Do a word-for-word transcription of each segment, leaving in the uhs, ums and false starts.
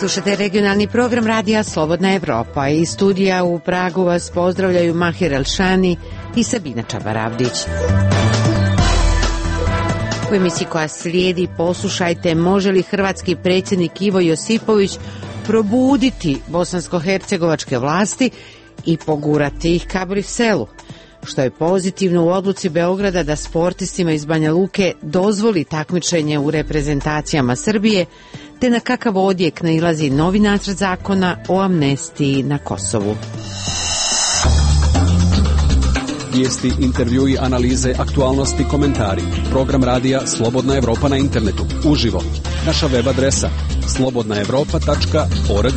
Slušate regionalni program radija Slobodna Evropa. Iz studija u Pragu vas pozdravljaju Mahir Elšani i Sabina Čabaravdić. U emisiji koja slijedi poslušajte može li hrvatski predsjednik Ivo Josipović probuditi bosansko-hercegovačke vlasti i pogurati ih ka Briselu, što je pozitivno u odluci Beograda da sportistima iz Banja Luke dozvoli takmičenje u reprezentacijama Srbije, te na kakav odjek nailazi novi nacrt zakona o amnestiji na Kosovu. Vijesti, intervjui, analize, aktualnosti, komentari. Program radija Slobodna Evropa na internetu, uživo. Naša web adresa slobodna evropa tačka org.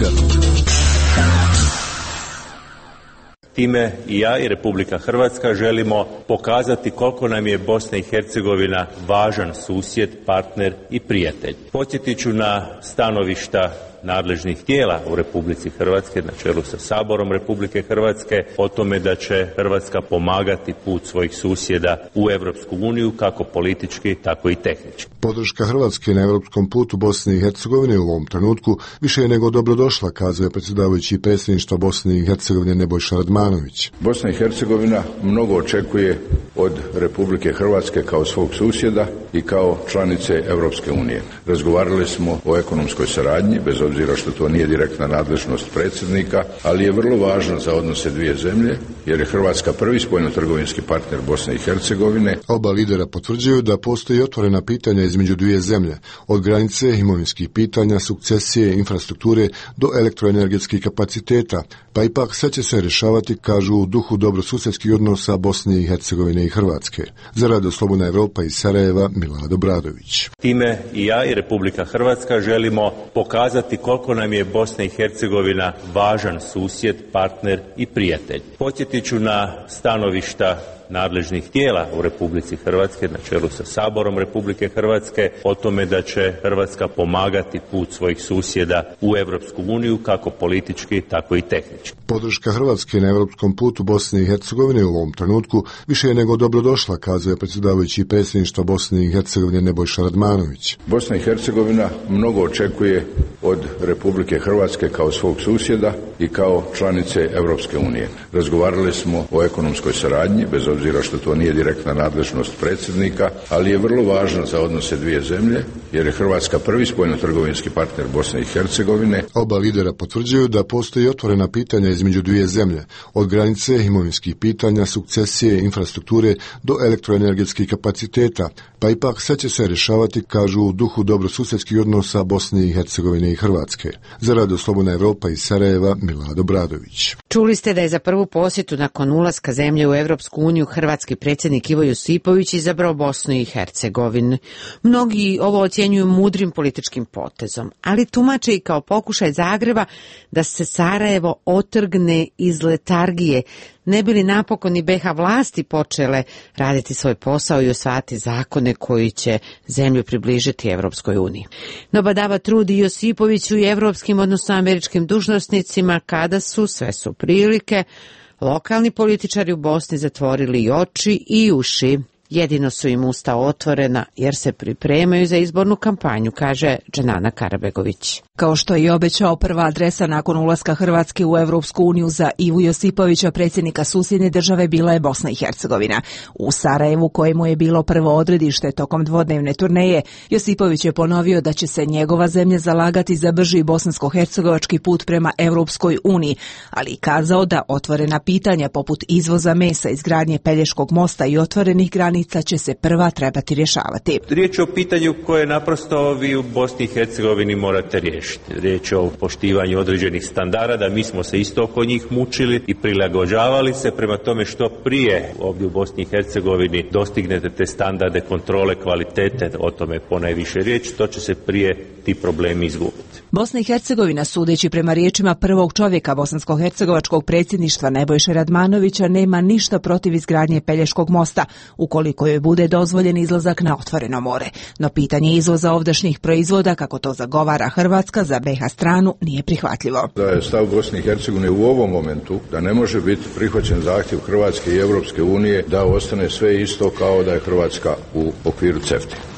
Time i ja i Republika Hrvatska želimo pokazati koliko nam je Bosna i Hercegovina važan susjed, partner i prijatelj. Podsjetit ću na stanovišta nadležnih tijela u Republici Hrvatske, na čelu sa Saborom Republike Hrvatske, o tome da će Hrvatska pomagati put svojih susjeda u Europsku uniju, kako politički, tako i tehnički. Podrška Hrvatske na europskom putu Bosne i Hercegovine u ovom trenutku više je nego dobrodošla, kazuje predsjedavajući predsjedništva Bosne i Hercegovine Nebojša Radmanović. Bosna i Hercegovina mnogo očekuje od Republike Hrvatske kao svog susjeda i kao članice Europske unije. Razgovarali smo o ekonomskoj saradnji, bez obzira što to nije direktna nadležnost predsjednika, ali je vrlo važno za odnose dvije zemlje, jer je Hrvatska prvi spoljnotrgovinski partner Bosne i Hercegovine. Oba lidera potvrđuju da postoji otvorena pitanja između dvije zemlje, od granice, imovinskih pitanja, sukcesije, infrastrukture do elektroenergetskih kapaciteta, pa ipak sve će se rješavati, kažu, u duhu dobrosusjedskih odnosa Bosne i Hercegovine i Hrvatske. Za Radio Slobodna Evropa iz Sarajeva, Milada Bradović. Time i ja i Republika Hrvatska želimo pokazati koliko nam je Bosna i Hercegovina važan susjed, partner i prijatelj. Podsjetit ću na stanovišta nadležnih tijela u Republici Hrvatske, na čelu sa Saborom Republike Hrvatske, o tome da će Hrvatska pomagati put svojih susjeda u Europsku uniju, kako politički, tako i tehnički. Podrška Hrvatske na europskom putu Bosne i Hercegovine u ovom trenutku više je nego dobrodošla, kazuje predsjedavajući predsjedništva Bosne i Hercegovine Nebojša Radmanović. Bosna i Hercegovina mnogo očekuje od Republike Hrvatske kao svog susjeda i kao članice Europske unije. Razgovarali smo o ekonomskoj saradnji, bez obzira što to nije direktna nadležnost predsjednika, ali je vrlo važno za odnose dvije zemlje, jer je Hrvatska prvi spoljnotrgovinski partner Bosne i Hercegovine. Oba lidera potvrđuju da postoji otvorena pitanja između dvije zemlje, od granice, imovinskih pitanja, sukcesije, infrastrukture do elektroenergetskih kapaciteta, pa ipak sve će se rješavati, kažu, u duhu dobrosusjedskih odnosa Bosne i Hercegovine i Hrvatske. Za Radio Slobodna Evropa iz Sarajeva, Milada Bradović. Čuli ste da je za prvu posjetu nakon ulaska zemlje u Europsku uniju hrvatski predsjednik Ivo Josipović izabrao Bosnu i Hercegovinu. Mnogi ovo ocjenjuju mudrim političkim potezom, ali tumače i kao pokušaj Zagreba da se Sarajevo otrgne iz letargije, ne bi li napokon i be ha vlasti počele raditi svoj posao i usvajati zakone koji će zemlju približiti Evropskoj uniji. No badava trudi Josipoviću i evropskim, odnosno američkim dužnosnicima, kada su, sve su prilike, lokalni političari u Bosni zatvorili i oči i uši. Jedino su im usta otvorena jer se pripremaju za izbornu kampanju, kaže Dženana Karabegović. Kao što je i obećao, prva adresa nakon ulaska Hrvatske u Evropsku uniju za Ivu Josipovića, predsjednika susjedne države, bila je Bosna i Hercegovina. U Sarajevu, kojemu je bilo prvo odredište tokom dvodnevne turneje, Josipović je ponovio da će se njegova zemlja zalagati za brži bosansko-hercegovački put prema Evropskoj uniji, ali i kazao da otvorena pitanja poput izvoza mesa, izgradnje Pelješkog mosta i otvorenih granica će se prva trebati rješavati. Riječ je o pitanju koje naprosto vi u Bosni i Hercegovini morate riješiti. Riječ je o poštivanju određenih standarda, mi smo se isto oko njih mučili i prilagođavali se, prema tome što prije ovdje u Bosni i Hercegovini dostignete te standarde kontrole kvalitete, o tome ponajviše riječ, to će se prije ti problemi izgubiti. Bosna i Hercegovina, sudeći prema riječima prvog čovjeka bosansko-hercegovačkog predsjedništva Nebojše Radmanovića, nema ništa protiv izgradnje Pelješkog mosta, ukoliko joj bude dozvoljen izlazak na otvoreno more. No pitanje izvoza ovdašnjih proizvoda, kako to zagovara Hrvatska, za be ha stranu nije prihvatljivo. Da je stav Bosne i Hercegovine u ovom momentu da ne može biti prihvaćen zahtjev Hrvatske i Europske unije da ostane sve isto kao da je Hrvatska u okviru cefte.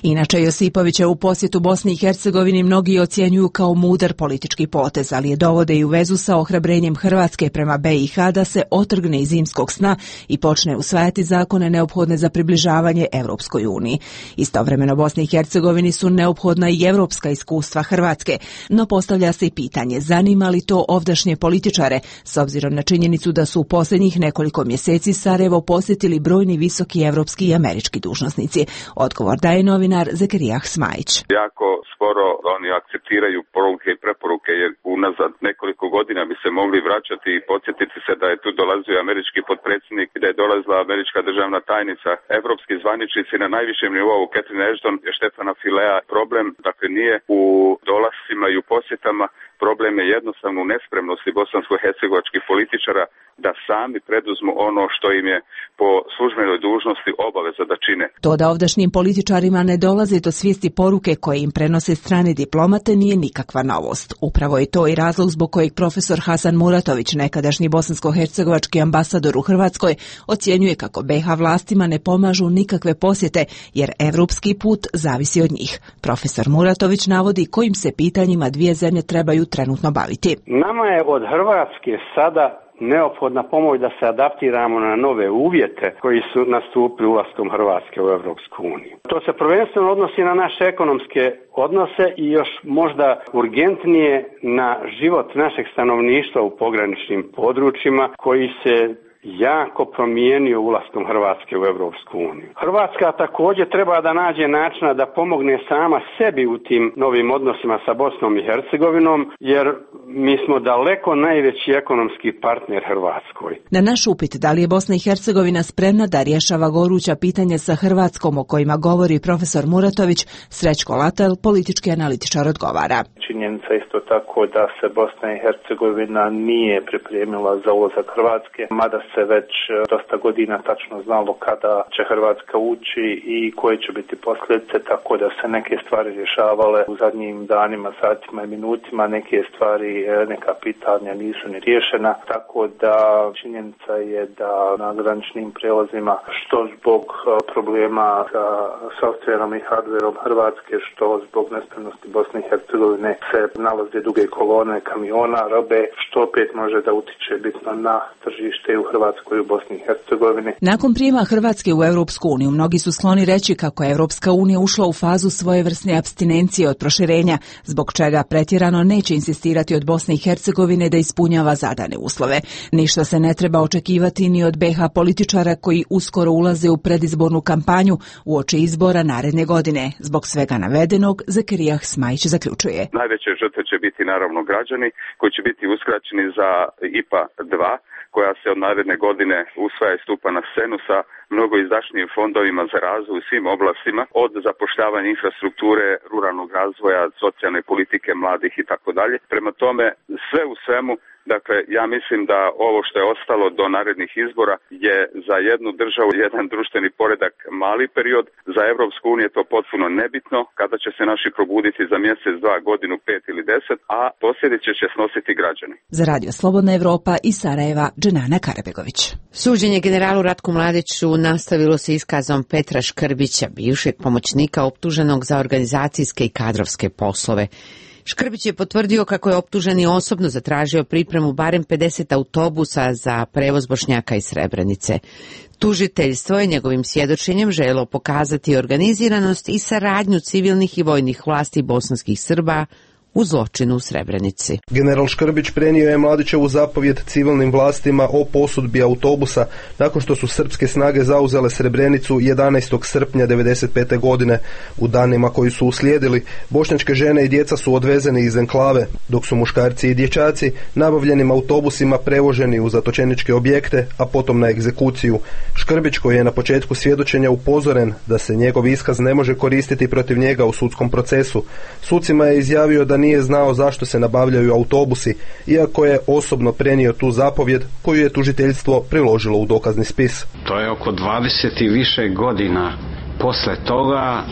Inače, Josipovićevu posjetu Bosni i Hercegovini mnogi ocjenjuju kao mudar politički potez, ali je dovode i u vezu sa ohrabrenjem Hrvatske prema B i H da se otrgne iz zimskog sna i počne usvajati zakone neophodne za približavanje Evropskoj uniji. Istovremeno Bosni i Hercegovini su neophodna i evropska iskustva Hrvatske, no postavlja se i pitanje zanima li to ovdašnje političare, s obzirom na činjenicu da su u posljednjih nekoliko mjeseci Sarajevo posjetili brojni visoki evropski i američki dužnosnici. Odgovor daje novinar Zekerijah Smajić. Jako skoro oni akceptiraju poruke i preporuke, jer unazad nekoliko godina bi se mogli vraćati i podsjetiti se da je tu dolazio američki potpredsjednik, da je dolazila američka državna tajnica, evropski zvaničnici na najvišem nivou, Catherine Ashton, Štefana Filea. Problem, dakle, nije u dolascima i u posjetama, problem je jednostavno u nespremnosti bosansko-hercegovačkih političara da sami preduzmu ono što im je po službenoj dužnosti obaveza da čine. To da ovdašnjim političarima ne dolaze do svijesti poruke koje im prenose strane diplomate nije nikakva novost. Upravo je to i razlog zbog kojeg profesor Hasan Muratović, nekadašnji bosansko-hercegovački ambasador u Hrvatskoj, ocjenjuje kako B iH vlastima ne pomažu nikakve posjete, jer evropski put zavisi od njih. Profesor Muratović navodi kojim se pitanjima dvije zemlje trebaju trenutno baviti. Nama je od Hrvatske sada neophodna pomoć da se adaptiramo na nove uvjete koji su nastupili ulaskom Hrvatske u Evropsku uniju. To se prvenstveno odnosi na naše ekonomske odnose i još možda urgentnije na život našeg stanovništva u pograničnim područjima koji se jako promijenio ulaskom Hrvatske u Evropsku uniju. Hrvatska također treba da nađe načina da pomogne sama sebi u tim novim odnosima sa Bosnom i Hercegovinom, jer mi smo daleko najveći ekonomski partner Hrvatskoj. Na naš upit da li je Bosna i Hercegovina spremna da rješava goruća pitanja sa Hrvatskom o kojima govori profesor Muratović, Srećko Latel, politički analitičar, odgovara. Činjenica isto tako da se Bosna i Hercegovina nije pripremila za ulazak Hrvatske, mada se već dosta godina tačno znalo kada će Hrvatska ući i koje će biti posljedice, tako da se neke stvari rješavale u zadnjim danima, satima i minutima, neke stvari, neka pitanja nisu ni riješena, tako da činjenica je da na graničnim prelazima, što zbog problema sa softverom i hardverom Hrvatske, što zbog nespremnosti Bosne i Hercegovine se nalaze duge kolone kamiona, robe, što opet može da utiče bitno na tržište u Hrvatskoj i u Bosni i Hercegovini. Nakon prijema Hrvatske u Europsku uniju, mnogi su skloni reći kako je Europska unija ušla u fazu svojevrsne apstinencije od proširenja, zbog čega pretjerano neće insistirati od Bosne i Hercegovine da ispunjava zadane uslove. Ništa se ne treba očekivati ni od B iH političara koji uskoro ulaze u predizbornu kampanju uoči izbora naredne godine. Zbog svega navedenog, Zekerijah Smajić zaključuje. Najveće žrtve će biti naravno građani koji će biti uskraćeni za I P A dva, koja se od naredne godine usvaja i stupa na scenu sa mnogo izdašnijim fondovima za razvoj u svim oblastima, od zapošljavanja infrastrukture, ruralnog razvoja, socijalne politike, mladih i tako dalje. Prema tome, sve u svemu, dakle, ja mislim da ovo što je ostalo do narednih izbora je za jednu državu, jedan društveni poredak mali period, za Evropsku uniju je to potpuno nebitno, kada će se naši probuditi za mjesec, dva, godinu, pet ili deset, a posljedice će snositi građani. Za Radio Slobodna Evropa iz Sarajeva, Dženana Karabegović. Suđenje generalu Ratku Mladiću nastavilo se iskazom Petra Škrbića, bivšeg pomoćnika optuženog za organizacijske i kadrovske poslove. Škrbić je potvrdio kako je optuženi osobno zatražio pripremu barem pedeset autobusa za prevoz Bošnjaka iz Srebrenice. Tužiteljstvo je njegovim svjedočenjem željelo pokazati organiziranost i saradnju civilnih i vojnih vlasti bosanskih Srba u zločinu u Srebrenici. General Škrbić prenio je Mladićevu zapovjed civilnim vlastima o posudbi autobusa nakon što su srpske snage zauzele Srebrenicu jedanaestog srpnja devedeset pete. godine. U danima koji su uslijedili, bošnjačke žene i djeca su odvezeni iz enklave, dok su muškarci i dječaci nabavljenim autobusima prevoženi u zatočeničke objekte, a potom na egzekuciju. Škrbić, koji je na početku svjedočenja upozoren da se njegov iskaz ne može koristiti protiv njega u sudskom procesu, sucima je izjavio da nije znao zašto se nabavljaju autobusi, iako je osobno prenio tu zapovjed koju je tužiteljstvo priložilo u dokazni spis. To je oko dvadeset i više godina posle toga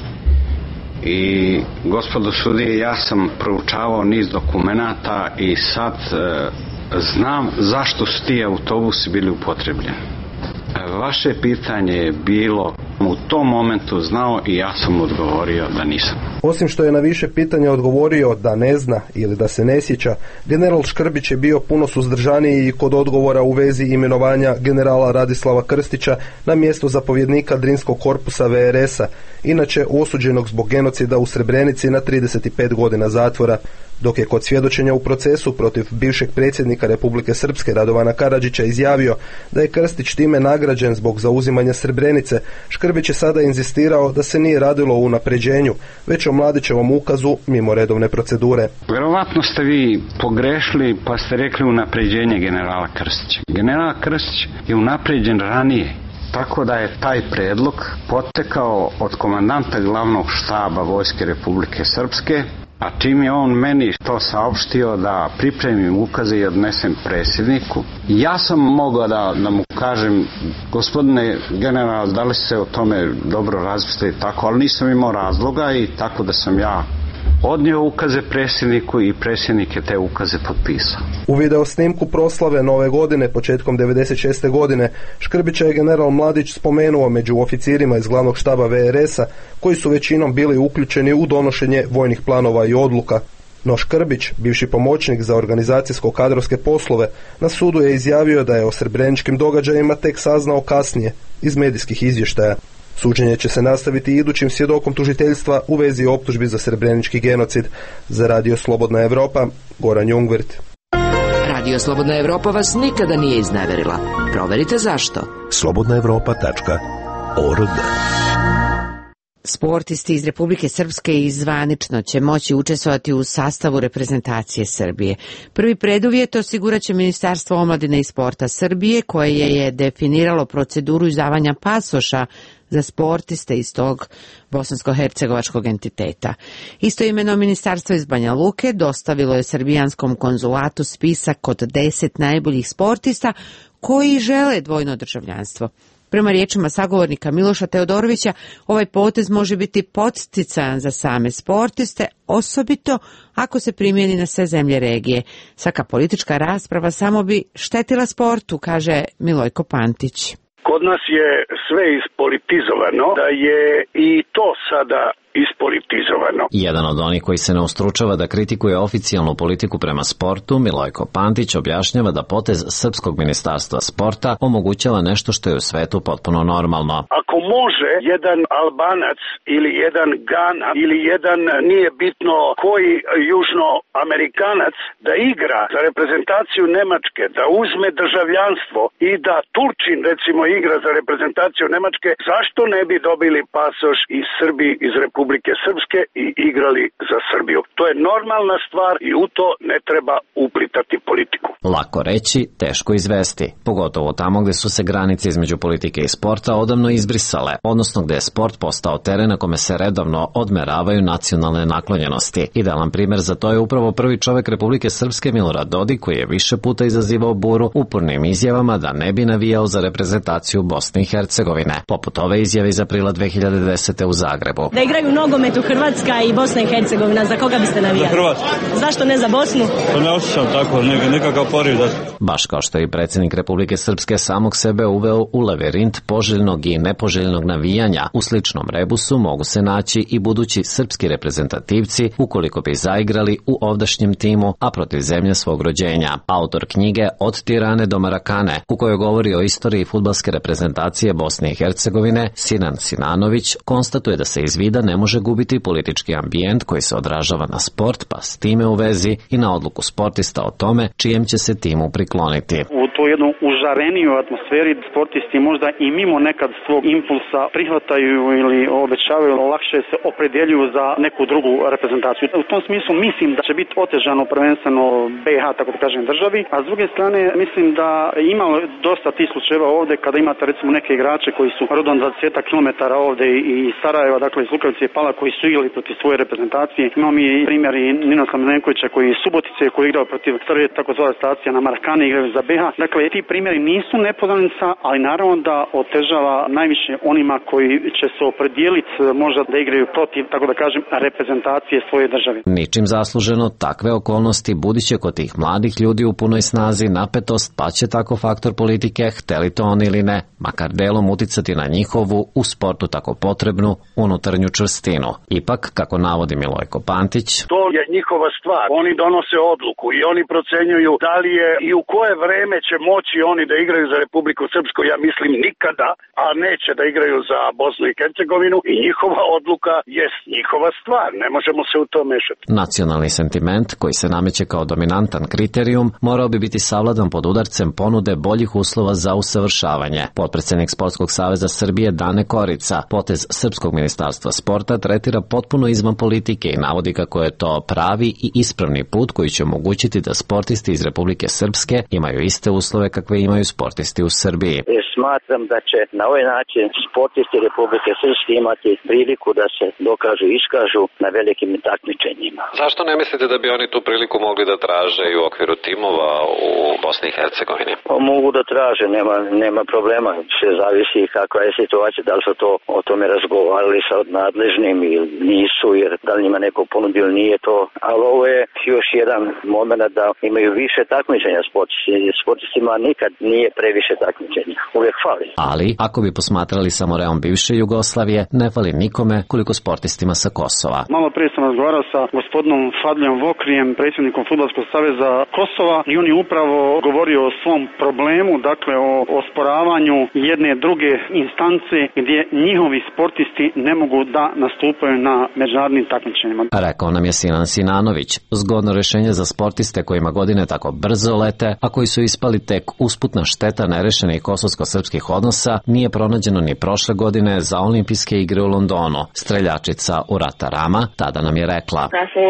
i gospodo sudije, ja sam proučavao niz dokumenata i sad e, znam zašto su ti autobusi bili upotrebljeni. Vaše pitanje je bilo u tom momentu znao i ja sam odgovorio da nisam. Osim što je na više pitanja odgovorio da ne zna ili da se ne sjeća, general Škrbić je bio puno suzdržaniji i kod odgovora u vezi imenovanja generala Radislava Krstića na mjesto zapovjednika Drinskog korpusa V R S-a, inače osuđenog zbog genocida u Srebrenici na trideset pet godina zatvora, dok je kod svjedočenja u procesu protiv bivšeg predsjednika Republike Srpske Radovana Karadžića izjavio da je Krstić time nagrađen zbog zauzimanja Srebrenice. Škrbić je sada inzistirao da se nije radilo o unapređenju, već o Mladićevom ukazu mimo redovne procedure. Vjerovatno ste vi pogrešili pa ste rekli unapređenje generala Krstića. General Krstić je unapređen ranije, tako da je taj predlog potekao od komandanta glavnog štaba Vojske Republike Srpske, a čim je on meni to saopštio da pripremim ukaze i odnesem predsjedniku, ja sam mogao da, da mu kažem, gospodine general, da li se o tome dobro razmislili tako, ali nisam imao razloga i tako da sam ja odnio ukaze predsjedniku i predsjednik je te ukaze potpisao. U video snimku proslave Nove godine početkom devedeset šeste godine Škrbića je general Mladić spomenuo među oficirima iz glavnog štaba V R S-a koji su većinom bili uključeni u donošenje vojnih planova i odluka. No Škrbić, bivši pomoćnik za organizacijsko-kadrovske poslove, na sudu je izjavio da je o srebreničkim događajima tek saznao kasnije iz medijskih izvještaja. Suđenje će se nastaviti idućim svjedokom tužiteljstva u vezi optužbi za srebrenički genocid. Za Radio Slobodna Evropa, Goran Jungwirth. Radio Slobodna Evropa vas nikada nije izneverila. Proverite zašto. slobodna evropa tačka org. Sportisti iz Republike Srpske i zvanično će moći učestvovati u sastavu reprezentacije Srbije. Prvi preduvjet osigurat će Ministarstvo omladine i sporta Srbije, koje je definiralo proceduru izdavanja pasoša za sportiste iz tog bosansko-hercegovačkog entiteta. Istoimeno ministarstvo iz Banja Luke dostavilo je srbijanskom konzulatu spisak od deset najboljih sportista koji žele dvojno državljanstvo. Prema riječima sagovornika Miloša Teodorovića, ovaj potez može biti podsticajan za same sportiste, osobito ako se primjeni na sve zemlje regije. Svaka politička rasprava samo bi štetila sportu, kaže Milojko Pantić. Kod nas je sve ispolitizovano, da je i to sada ispolitizovano. Jedan od onih koji se ne ustručava da kritikuje oficijalnu politiku prema sportu, Milojko Pantić, objašnjava da potez Srpskog ministarstva sporta omogućava nešto što je u svetu potpuno normalno. Ako može jedan Albanac ili jedan Gana ili jedan, nije bitno koji južnoamerikanac, da igra za reprezentaciju Nemačke, da uzme državljanstvo i da Turčin recimo igra za reprezentaciju Nemačke, zašto ne bi dobili pasoš i Srbi iz Republike Republike Srpske i igrali za Srbiju. To je normalna stvar i u to ne treba uplitati politiku. Lako reći, teško izvesti. Pogotovo tamo gdje su se granice između politike i sporta odavno izbrisale, odnosno gdje je sport postao teren na kome se redovno odmeravaju nacionalne naklonjenosti. Idealan primjer za to je upravo prvi čovjek Republike Srpske Milorad Dodik, koji je više puta izazivao buru upornim izjavama da ne bi navijao za reprezentaciju Bosne i Hercegovine, poput ove izjave iz aprila dve hiljade desete u Zagrebu. Da igraju nogometu Hrvatska i Bosna i Hercegovina, za koga biste navijali? Za Hrvatsku. Zašto ne za Bosnu? To ne osjećam tako, ne, nekakav poriv. Da... Baš kao što je i predsjednik Republike Srpske samog sebe uveo u lavirint poželjnog i nepoželjnog navijanja, u sličnom rebusu mogu se naći i budući srpski reprezentativci ukoliko bi zaigrali u ovdašnjem timu, a protiv zemlje svog rođenja. Autor knjige Od Tirane do Marakane, u kojoj govori o istoriji fudbalske reprezentacije Bosne i Hercegovine, Sinan Sinanović konstatuje da se iz vida ne može gubiti politički ambijent koji se odražava na sport, pa s time u vezi i na odluku sportista o tome čijem će se timu prikloniti. U to jednu užareniju atmosferi sportisti možda i mimo nekad svog impulsa prihvataju ili obećavaju, lakše se opredjeljuju za neku drugu reprezentaciju. U tom smislu mislim da će biti otežano prvenstveno B iH, tako da kažem, državi, a s druge strane mislim da ima dosta tih slučajeva ovdje kada imate recimo neke igrače koji su rodom dvadeset kilometara ovdje i Sarajeva, dakle iz Lukavice pala koji su igrali protiv svoje reprezentacije. Imamo mi primjer i Ninoslava Milenkovića koji je Subotice koji je igrao protiv Srbije, tako zvala stacija na Marakani, igraju za B H. Dakle, ti primjeri nisu nepoznanica, ali naravno da otežava najviše onima koji će se opredijeliti možda da igraju protiv, tako da kažem, reprezentacije svoje države. Ničim zasluženo, takve okolnosti budiće kod tih mladih ljudi u punoj snazi napetost, pa će tako faktor politike, hteli to oni ili ne, makar delom uticati na njihovu, u sportu tako potrebnu, unutarnju čvrstinu. Ipak, kako navodi Milojko Pantić, to je njihova stvar. Oni donose odluku i oni procenjuju da li je i u koje vreme će moći oni da igraju za Republiku Srpsku. Ja mislim nikada, a neće da igraju za Bosnu i Hercegovinu i njihova odluka jest njihova stvar. Ne možemo se u to mešati. Nacionalni sentiment, koji se nameće kao dominantan kriterijum, morao bi biti savladan pod udarcem ponude boljih uslova za usavršavanje. Potpredsednik Sportskog saveza Srbije Dane Korica potez Srpskog ministarstva sporta tretira potpuno izvan politike i navodi kako je to pravi i ispravni put koji će omogućiti da sportisti iz Republike Srpske imaju iste uslove kakve imaju sportisti u Srbiji. Smatram da će na ovaj način sportisti Republike Srpske imati priliku da se dokažu i iskažu na velikim takmičenjima. Zašto ne mislite da bi oni tu priliku mogli da traže i u okviru timova u Bosni i Hercegovini? Pa mogu da traže, nema, nema problema. Sve zavisi kakva je situacija, da li su to o tome razgovarali sa nadležnim ili nisu, jer da li njima neko ponudio ili nije to. Ali ovo je još jedan moment da imaju više takmičenja sportisti. Sportistima nikad nije previše takmičenja. Uvijek fali. Ali, ako bi posmatrali samo reom bivše Jugoslavije, ne fali nikome koliko sportistima sa Kosova. Malo prije sam razgovarao sa gospodinom Fadlijom Vokrijem, predsjednikom Fudbalskog saveza Kosova, i on je upravo govorio o svom problemu, dakle o osporavanju jedne druge instance gdje njihovi sportisti ne mogu da nastupaju na međunarodnim takmičenjima. Rekao nam je Sinan Sinanović, zgodno rešenje za sportiste kojima godine tako brzo lete, a koji su ispali tek usputna šteta nerešenih kosovsko-srpskih odnosa, nije pronađeno ni prošle godine za olimpijske igre u Londonu. Streljačica Urata Rama tada nam je rekla: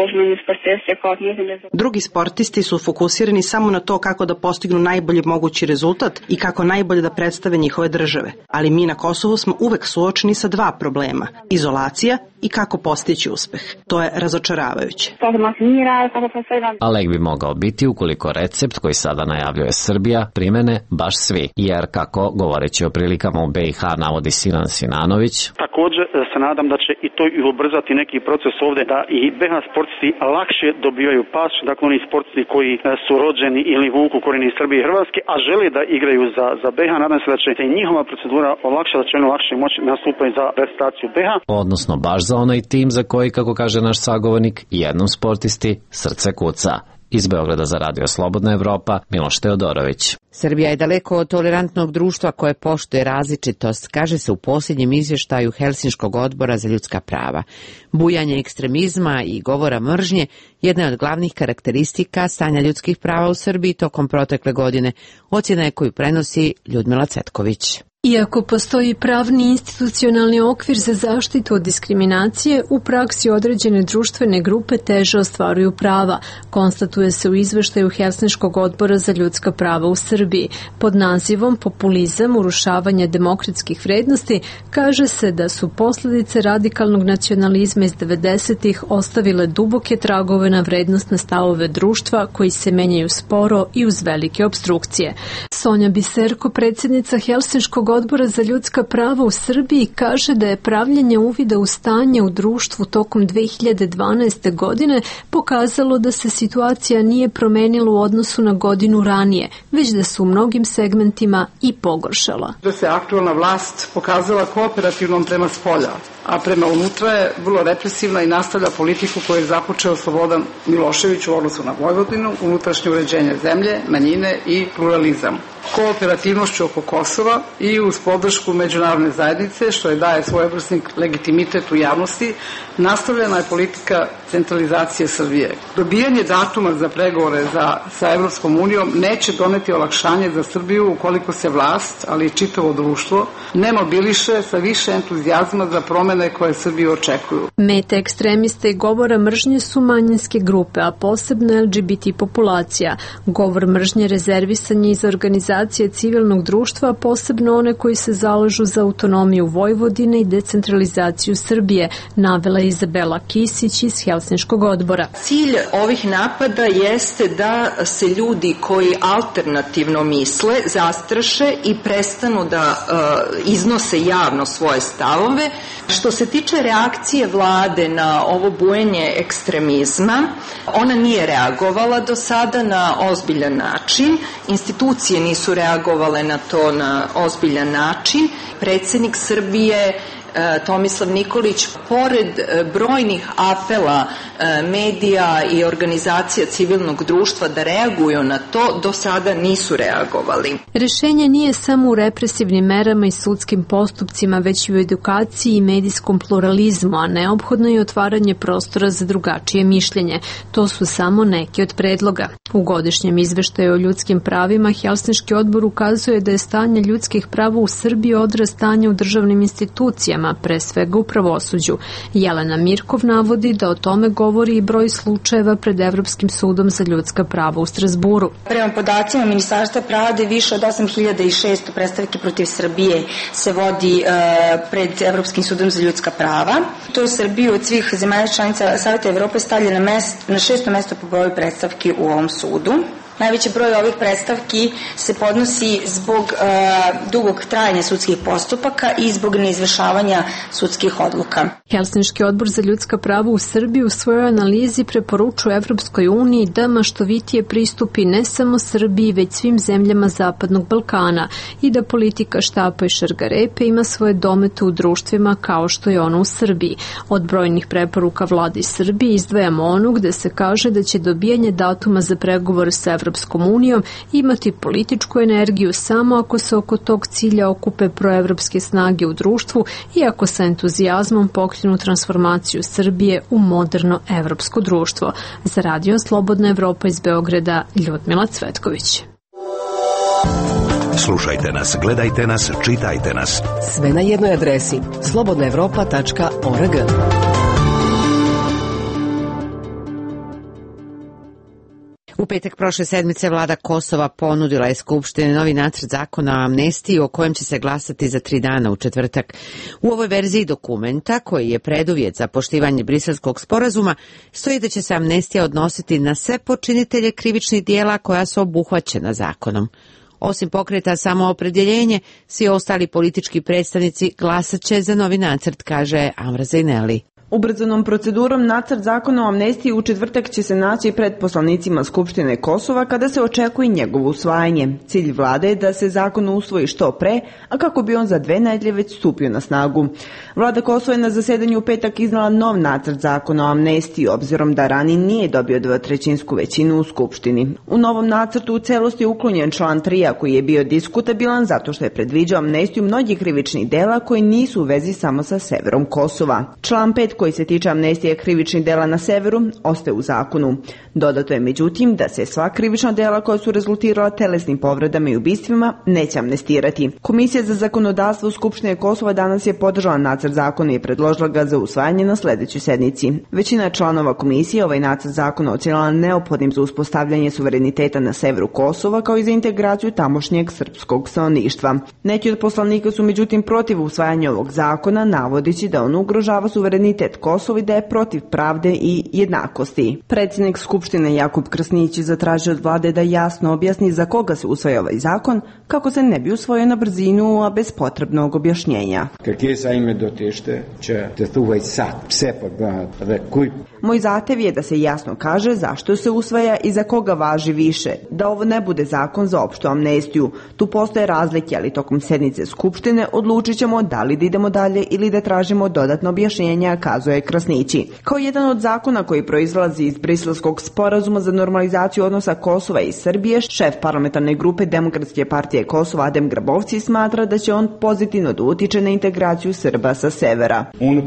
drugi sportisti su fokusirani samo na to kako da postignu najbolji mogući rezultat i kako najbolje da predstave njihove države. Ali mi na Kosovu smo uvek suočeni sa dva problema: izolacija i kako postići uspeh. To je razočaravajuće. A lek bi mogao biti ukoliko recept koji sada najavljuje Srbija primene baš svi, jer kako, govoreći o prilikama u B i H, navodi Sinan Sinanović, također se nadam da će i to i ubrzati neki proces ovdje, da i B H sportisti lakše dobijaju pas, dakle oni sportisti koji su rođeni ili vuku korijene iz Srbije i Hrvatske, a žele da igraju za, za B H, nadam se da će i njihova procedura olakšati, da će oni lakše moći nastupati za reprezentaciju B H. Odnosno baš za onaj tim za koji, kako kaže naš sagovornik, jednom sportisti srce kuca. Iz Beograda za Radio Slobodna Evropa, Miloš Teodorović. Srbija je daleko od tolerantnog društva koje poštuje različitost, kaže se u posljednjem izvještaju Helsinškog odbora za ljudska prava. Bujanje ekstremizma i govora mržnje jedna je od glavnih karakteristika stanja ljudskih prava u Srbiji tokom protekle godine. Ocjena je koju prenosi Ljudmila Cetković. Iako postoji pravni institucionalni okvir za zaštitu od diskriminacije, u praksi određene društvene grupe teže ostvaruju prava, konstatuje se u izveštaju Helsinškog odbora za ljudska prava u Srbiji. Pod nazivom Populizam, urušavanje demokratskih vrednosti, kaže se da su posljedice radikalnog nacionalizma iz devedesetih ostavile duboke tragove na vrednostne stavove društva koji se menjaju sporo i uz velike opstrukcije. Sonja Biserko, predsjednica Helsinškog odbora za ljudska prava u Srbiji, kaže da je pravljenje uvida u stanje u društvu tokom dve hiljade dvanaeste. godine pokazalo da se situacija nije promenila u odnosu na godinu ranije, već da su u mnogim segmentima i pogoršala. Da se aktualna vlast pokazala kooperativnom prema spolja, a prema unutra je vrlo represivna i nastavlja politiku koju je započeo Slobodan Milošević u odnosu na Vojvodinu, unutrašnje uređenje zemlje, manjine i pluralizam. Kooperativnošću oko Kosova i uz podršku međunarodne zajednice, što je daje svojevrsni legitimitet u javnosti, nastavljena je politika centralizacije Srbije. Dobijanje datuma za pregovore za, sa Evropskom unijom neće doneti olakšanje za Srbiju ukoliko se vlast, ali i čitavo društvo, ne mobiliše sa više entuzijazma za promene koje Srbiju očekuju. Meta ekstremista i govora mržnje su manjinske grupe, a posebno L G B T populacija. Govor mržnje rezervisan je za organizacije organizacije civilnog društva, posebno one koji se zalažu za autonomiju Vojvodine i decentralizaciju Srbije, navela Izabela Kisić iz Helsinškog odbora. Cilj ovih napada jeste da se ljudi koji alternativno misle zastraše i prestanu da uh, iznose javno svoje stavove. Što se tiče reakcije vlade na ovo bujenje ekstremizma, ona nije reagovala do sada na ozbiljan način, institucije nisu reagovale na to na ozbiljan način. Predsednik Srbije Tomislav Nikolić, pored brojnih apela medija i organizacija civilnog društva da reaguju na to, do sada nisu reagovali. Rešenje nije samo u represivnim merama i sudskim postupcima, već i u edukaciji i medijskom pluralizmu, a neophodno je otvaranje prostora za drugačije mišljenje. To su samo neki od predloga. U godišnjem izveštaju o ljudskim pravima Helsinški odbor ukazuje da je stanje ljudskih prava u Srbiji odraz stanja u državnim institucijama, pre svega u pravosuđu. Jelena Mirkov navodi da o tome govori i broj slučajeva pred Evropskim sudom za ljudska prava u Strazburu. Prema podacima Ministarstva pravde, više od osam hiljada šesto predstavki protiv Srbije se vodi uh, pred Evropskim sudom za ljudska prava. To je Srbiju od svih zemalja članica Saveta Evrope stavlja na, mest, na šesto mesto po broju predstavki u ovom sudu. Najveći broj ovih predstavki se podnosi zbog uh, dugog trajanja sudskih postupaka i zbog neizvršavanja sudskih odluka. Helsinški odbor za ljudska prava u Srbiji u svojoj analizi preporučuje Evropskoj uniji da maštovitije pristupi ne samo Srbiji, već svim zemljama Zapadnog Balkana i da politika štapa i šargarepe ima svoje domete u društvima kao što je ono u Srbiji. Od brojnih preporuka vladi Srbije izdvajamo onu gde se kaže da će dobijanje datuma za pregovore sa Evropskom unijom imati političku energiju samo ako se oko tog cilja okupe proevropske snage u društvu i ako sa entuzijazmom pokrenu transformaciju Srbije u moderno evropsko društvo. Za Radio Slobodna Evropa iz Beograda, Ljudmila Cvetković. Slušajte nas, gledajte nas, čitajte nas. Sve na jednoj adresi slobodna evropa tačka org. U petak prošle sedmice vlada Kosova ponudila je Skupštini novi nacrt zakona o amnestiji o kojem će se glasati za tri dana u četvrtak. U ovoj verziji dokumenta, koji je preduvjet za poštivanje Briselskog sporazuma, stoji da će se amnestija odnositi na sve počinitelje krivičnih dijela koja su obuhvaćena zakonom. Osim pokreta Samoopredjeljenje, svi ostali politički predstavnici glasat će za novi nacrt, kaže Amra Zajneli. Ubrzanom procedurom nacrt zakona o amnestiji u četvrtak će se naći pred poslanicima Skupštine Kosova kada se očekuje njegovo usvajanje. Cilj vlade je da se zakon usvoji što pre, a kako bi on za dve nedelje već stupio na snagu. Vlada Kosova je na zasedanju u petak iznala nov nacrt zakona o amnestiji, obzirom da rani nije dobio dvotrećinsku većinu u Skupštini. U novom nacrtu u celosti je uklonjen član tri, a koji je bio diskutabilan zato što je predviđao amnestiju mnogih krivičnih dela koji nisu u vezi samo sa severom Kosova. Član pet koji se tiče amnestije krivičnih dela na severu ostaje u zakonu. Dodato je međutim da se sva krivična dela koja su rezultirala telesnim povredama i ubistvima neće amnestirati. Komisija za zakonodavstvo Skupštine Kosova danas je podržala nacrt zakona i predložila ga za usvajanje na sledećoj sednici. Većina članova komisije ovaj nacrt zakona ocenila neophodnim za uspostavljanje suvereniteta na severu Kosova kao i za integraciju tamošnjeg srpskog stanovništva. Neki od poslanika su međutim protiv usvajanja ovog zakona, navodeći da on ugrožava suverenitet Kosova i da je protiv pravde i jednakosti. Predsjednik Skupštine Jakub Krasnić je zatražio od vlade da jasno objasni za koga se usvaja ovaj zakon, kako se ne bi usvojio na brzinu, a bez potrebnog objašnjenja. Moj zahtev je da se jasno kaže zašto se usvaja i za koga važi više, da ovo ne bude zakon za opštu amnestiju. Tu postoje razlike, ali tokom sednice Skupštine odlučit ćemo da li da idemo dalje ili da tražimo dodatno objašnjenja, kazuje Krasnići. Kao jedan od zakona koji proizlazi iz Briselskog sporazuma za normalizaciju odnosa Kosova i Srbije, šef parlamentarne grupe Demokratske partije Kosova Adem Grabovci smatra da će on pozitivno da utiče na integraciju Srba sa severa.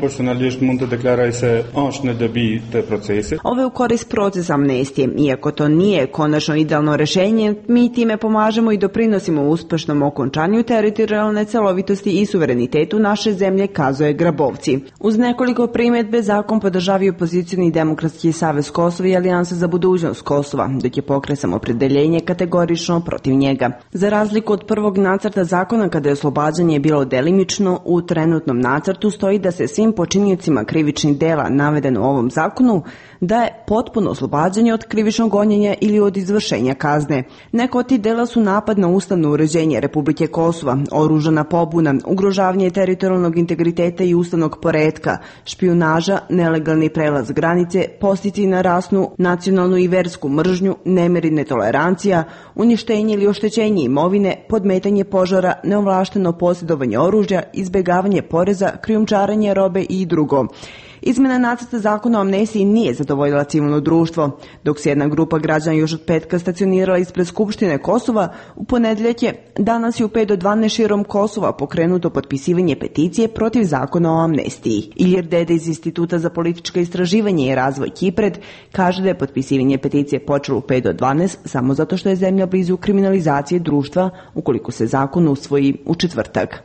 Ovo je u korist procesa amnestije. Iako to nije konačno idealno rešenje, mi time pomažemo i doprinosimo uspešnom okončanju teritorijalne celovitosti i suverenitetu naše zemlje, kazuje Grabovci. Uz nekoliko primjedbe zakon podržavaju opozicioni Demokratski savez Kosova i Alijansa za budućnost Kosova, dok je Pokret Samoopredjeljenje kategorično protiv njega. Za razliku od prvog nacrta zakona kada je oslobađanje bilo delimično, u trenutnom nacrtu stoji da se svim počiniocima krivičnih dela navedeno u ovom zakonu da je potpuno oslobađanje od krivičnog gonjenja ili od izvršenja kazne. Neko od tih dela su napad na ustavno uređenje Republike Kosova, oružana pobuna, ugrožavanje teritorijalnog integriteta i ustavnog poretka, špijunaža, nelegalni prelaz granice, podsticaj na rasnu, nacionalnu i versku mržnju, nemir i netolerancija, uništenje ili oštećenje imovine, podmetanje požara, neovlašteno posjedovanje oružja, izbjegavanje poreza, krijumčarenje robe i drugo. Izmena nacrta zakona o amnestiji nije zadovoljila civilno društvo. Dok se jedna grupa građana još od petka stacionirala ispred Skupštine Kosova, u ponedeljak je danas je u pet do dvanaest širom Kosova pokrenuto potpisivanje peticije protiv zakona o amnestiji. Ilir Dede iz Instituta za političko istraživanje i razvoj Kipred kaže da je potpisivanje peticije počelo u pet do dvanaest samo zato što je zemlja blizu kriminalizacije društva ukoliko se zakon usvoji u četvrtak.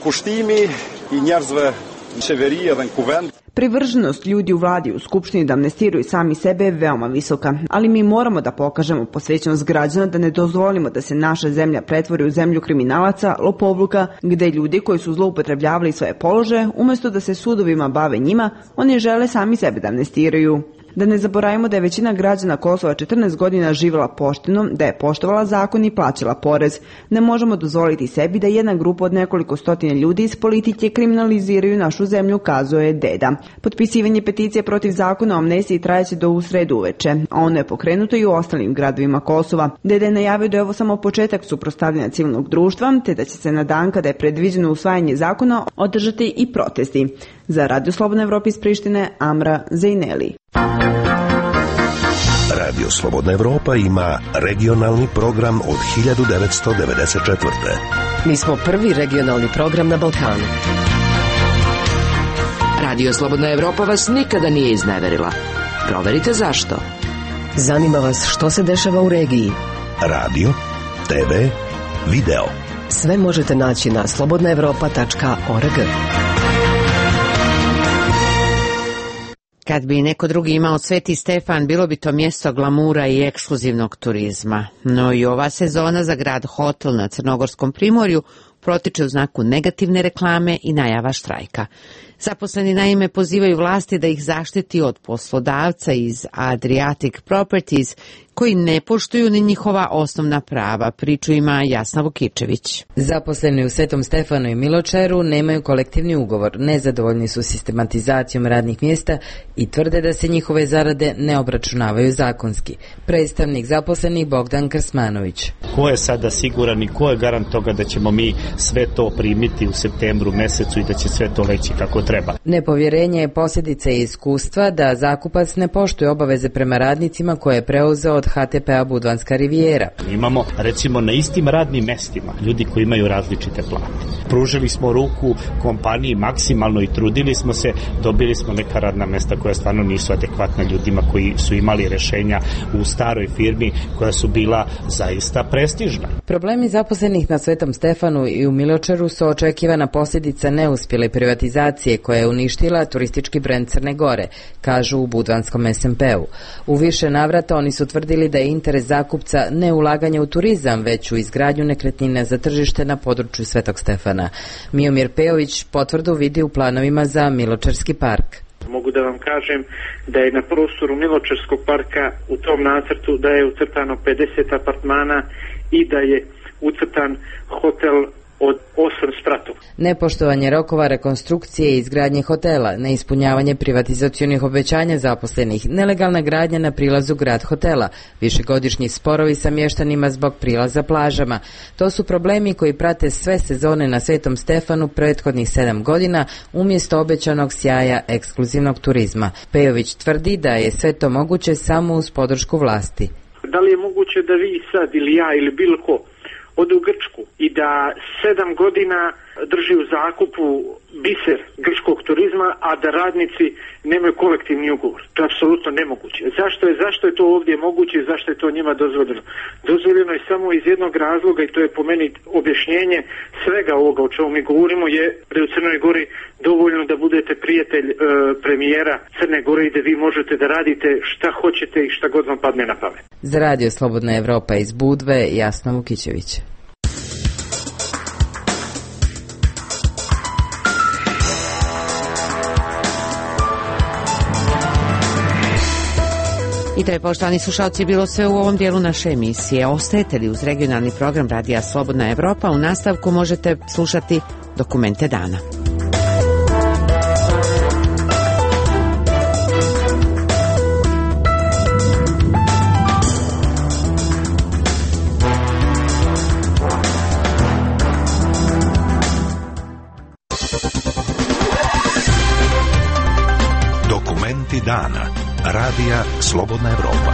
Privrženost ljudi u vladi u Skupštini da amnestiraju sami sebe je veoma visoka, ali mi moramo da pokažemo posvećenost građana da ne dozvolimo da se naša zemlja pretvori u zemlju kriminalaca, lopovluka, gde ljudi koji su zloupotrebljavali svoje položaje, umjesto da se sudovima bave njima, oni žele sami sebe da amnestiraju. Da ne zaboravimo da je većina građana Kosova četrnaest godina živjela pošteno, da je poštovala zakon i plaćala porez. Ne možemo dozvoliti sebi da jedna grupa od nekoliko stotina ljudi iz politike kriminaliziraju našu zemlju, kazuje Deda. Potpisivanje peticije protiv zakona o amnestiji trajeće do u sredu uveče, a ono je pokrenuto i u ostalim gradovima Kosova. Deda je najavio da je ovo samo početak suprotstavljanja civilnog društva, te da će se na dan kada je predviđeno usvajanje zakona održati i protesti. Za Radio Slobodna Evropa iz Prištine, Amra Zejneli. Radio Slobodna Evropa ima regionalni program od hiljadu devetsto devedeset četvrte. Mi smo prvi regionalni program na Balkanu. Radio Slobodna Evropa vas nikada nije izneverila. Proverite zašto. Zanima vas što se dešava u regiji. Radio, te ve, video. Sve možete naći na slobodna evropa tačka org. Kad bi neko drugi imao Sveti Stefan, bilo bi to mjesto glamura i ekskluzivnog turizma. No i ova sezona za grad Hotel na Crnogorskom primorju protiče u znaku negativne reklame i najava štrajka. Zaposleni naime pozivaju vlasti da ih zaštiti od poslodavca iz Adriatic Properties koji ne poštuju ni njihova osnovna prava. Priču ima Jasna Vukičević. Zaposleni u Svetom Stefanu i Miločeru nemaju kolektivni ugovor, nezadovoljni su sistematizacijom radnih mjesta i tvrde da se njihove zarade ne obračunavaju zakonski. Predstavnik zaposlenih Bogdan Krsmanović. Ko je sada siguran i ko je garant toga da ćemo mi sve to primiti u septembru mesecu i da će sve to leći kako treba? Nepovjerenje je posljedica i iskustva da zakupac ne poštuje obaveze prema radnicima koje je preuzeo od ha te pe-a Budvanska rivijera. Imamo recimo na istim radnim mestima ljudi koji imaju različite plate. Pružili smo ruku kompaniji maksimalno i trudili smo se, dobili smo neka radna mesta koja stvarno nisu adekvatna ljudima koji su imali rešenja u staroj firmi koja su bila zaista prestižna. Problemi zaposlenih na Svetom Stefanu i u Miločeru su očekivana posljedica neuspjele privatizacije koja je uništila turistički brend Crne Gore, kažu u Budvanskom es em pe-u. U više navrata oni su tvrdili da je interes zakupca ne ulaganje u turizam, već u izgradnju nekretnine za tržište na području Svetog Stefana. Miomir Pejović potvrdu vidi u planovima za Miločerski park. Mogu da vam kažem da je na prostoru Miločerskog parka u tom nacrtu da je ucrtano pedeset apartmana i da je ucrtan hotel od osam spratova. Nepoštovanje rokova rekonstrukcije i izgradnje hotela, neispunjavanje privatizacionih obećanja zaposlenih, nelegalna gradnja na prilazu grad hotela, višegodišnji sporovi sa mještanima zbog prilaza plažama. To su problemi koji prate sve sezone na Svetom Stefanu prethodnih sedam godina umjesto obećanog sjaja ekskluzivnog turizma. Pejović tvrdi da je sve to moguće samo uz podršku vlasti. Da li je moguće da vi sad ili ja ili bilo ko odu u Grčku i da sedam godina drži u zakupu biser grčkog turizma, a da radnici nemaju kolektivni ugovor. To je apsolutno nemoguće. Zašto je, zašto je to ovdje moguće i zašto je to njima dozvoljeno? Dozvoljeno je samo iz jednog razloga i to je po meni objašnjenje svega ovoga o čemu mi govorimo je da je u Crnoj Gori dovoljno da budete prijatelj e, premijera Crne Gore i da vi možete da radite šta hoćete i šta god vam padne na pamet. Za Radio Slobodna Evropa iz Budve, Jasna Vukićević. I to je, poštovani slušalci, bilo sve u ovom dijelu naše emisije. Ostajete li uz regionalni program Radija Slobodna Evropa? U nastavku možete slušati Dokumente dana. Dokumenti dana. Radija Slobodna Evropa.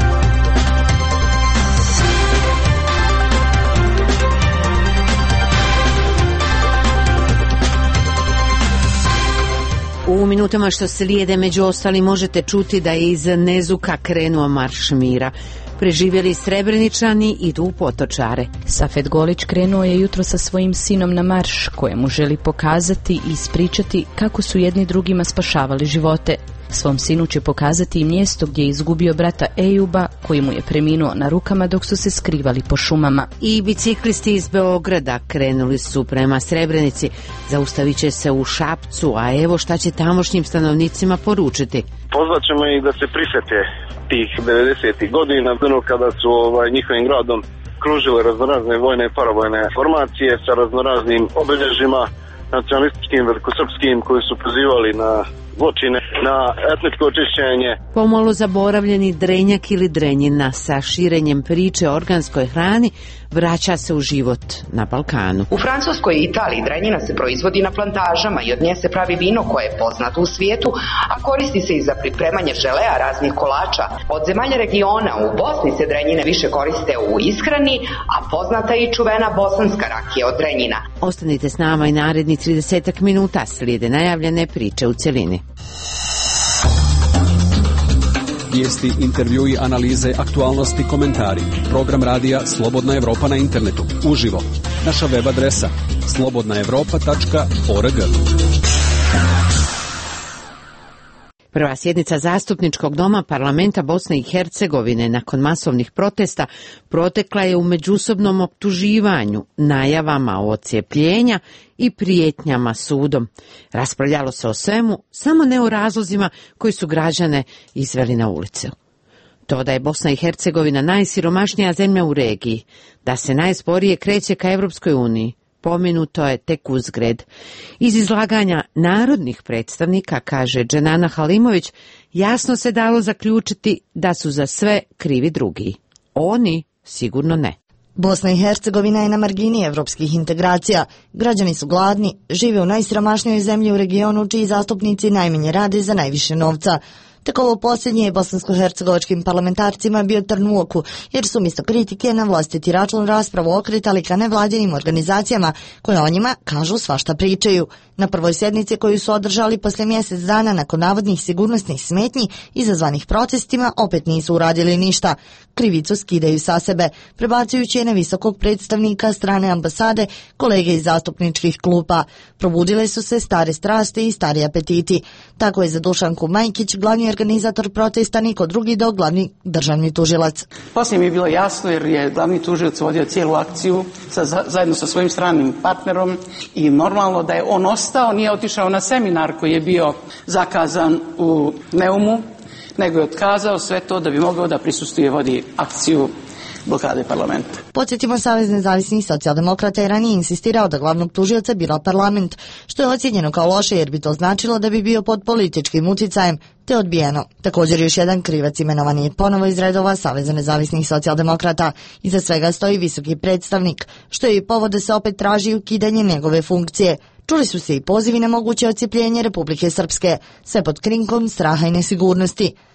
U minutama što slijede, među ostali, možete čuti da je iz Nezuka krenuo marš mira. Preživjeli Srebreničani idu u Potočare. Safet Golić krenuo je jutro sa svojim sinom na marš, kojemu želi pokazati i ispričati kako su jedni drugima spašavali živote. Svom sinu će pokazati i mjesto gdje je izgubio brata Ejuba, koji mu je preminuo na rukama dok su se skrivali po šumama. I biciklisti iz Beograda krenuli su prema Srebrenici. Zaustavit će se u Šapcu, a evo šta će tamošnjim stanovnicima poručiti. Pozvat ćemo ih da se prisjete tih devedesetih godina, kada su ovaj, njihovim gradom kružile raznorazne vojne i paravojne formacije sa raznoraznim obilježjima nacionalističkim, velikosrpskim, koji su pozivali na zločine, na etničko očišćenje. Pomalo zaboravljeni Drenjak ili Drenjina sa širenjem priče o organskoj hrani vraća se u život na Balkanu. U Francuskoj i Italiji Drenjina se proizvodi na plantažama i od nje se pravi vino koje je poznato u svijetu, a koristi se i za pripremanje želea, raznih kolača. Od zemalja regiona u Bosni se Drenjine više koriste u ishrani, a poznata je i čuvena bosanska rakija od Drenjina. Ostanite s nama i naredni tridesetak minuta, slijede najavljene priče u cjelini. Vijesti, intervjui, analize, aktualnosti, komentari. Program radija Slobodna Evropa na internetu. Uživo. Naša web adresa slobodna evropa tačka org. Prva sjednica Zastupničkog doma Parlamenta Bosne i Hercegovine nakon masovnih protesta protekla je u međusobnom optuživanju, najavama odcijepljenja i prijetnjama sudom. Raspravljalo se o svemu, samo ne o razlozima koji su građane izveli na ulicu. To da je Bosna i Hercegovina najsiromašnija zemlja u regiji, da se najsporije kreće ka Evropskoj uniji, pomenuto je tek uzgred. Iz izlaganja narodnih predstavnika, kaže Dženana Halimović, jasno se dalo zaključiti da su za sve krivi drugi. Oni sigurno ne. Bosna i Hercegovina je na margini evropskih integracija. Građani su gladni, žive u najsiromašnijoj zemlji u regionu, čiji zastupnici najmanje rade za najviše novca. Tek ovo posljednje je bosansko-hercegovačkim parlamentarcima bio trn u oku, jer su umjesto kritike na vlastiti račun raspravu okretali ka nevladinim organizacijama koje o njima, kažu, svašta pričaju. Na prvoj sjednici koju su održali poslije mjesec dana nakon navodnih sigurnosnih smetnji izazvanih protestima opet nisu uradili ništa. Krivicu skidaju sa sebe, prebacujući je na visokog predstavnika strane ambasade, kolege iz zastupničkih klupa. Probudile su se stare strasti i stari apetiti. Tako je za Dušanku Majkić, glavni organizator protesta, niko drugi do glavni državni tužilac. Poslije mi je bilo jasno jer je glavni tužilac vodio cijelu akciju sa, zajedno sa svojim stranim partnerom i normalno da je on ostao, nije otišao na seminar koji je bio zakazan u Neumu, nego je otkazao sve to da bi mogao da prisustvuje vodi akciju blokade parlamenta. Podsjetimo, Savez nezavisnih socijaldemokrata je ranije insistirao da glavnog tužioca bira parlament, što je ocijenjeno kao loše jer bi to značilo da bi bio pod političkim uticajem, te odbijeno. Također još jedan krivac imenovan je ponovo iz redova Saveza nezavisnih socijaldemokrata. Iza svega stoji visoki predstavnik, što je i povod da se opet traži ukidanje njegove funkcije. Čuli su se i pozivi na moguće odcijepljenje Republike Srpske, sve pod krinkom straha i nesigurnosti.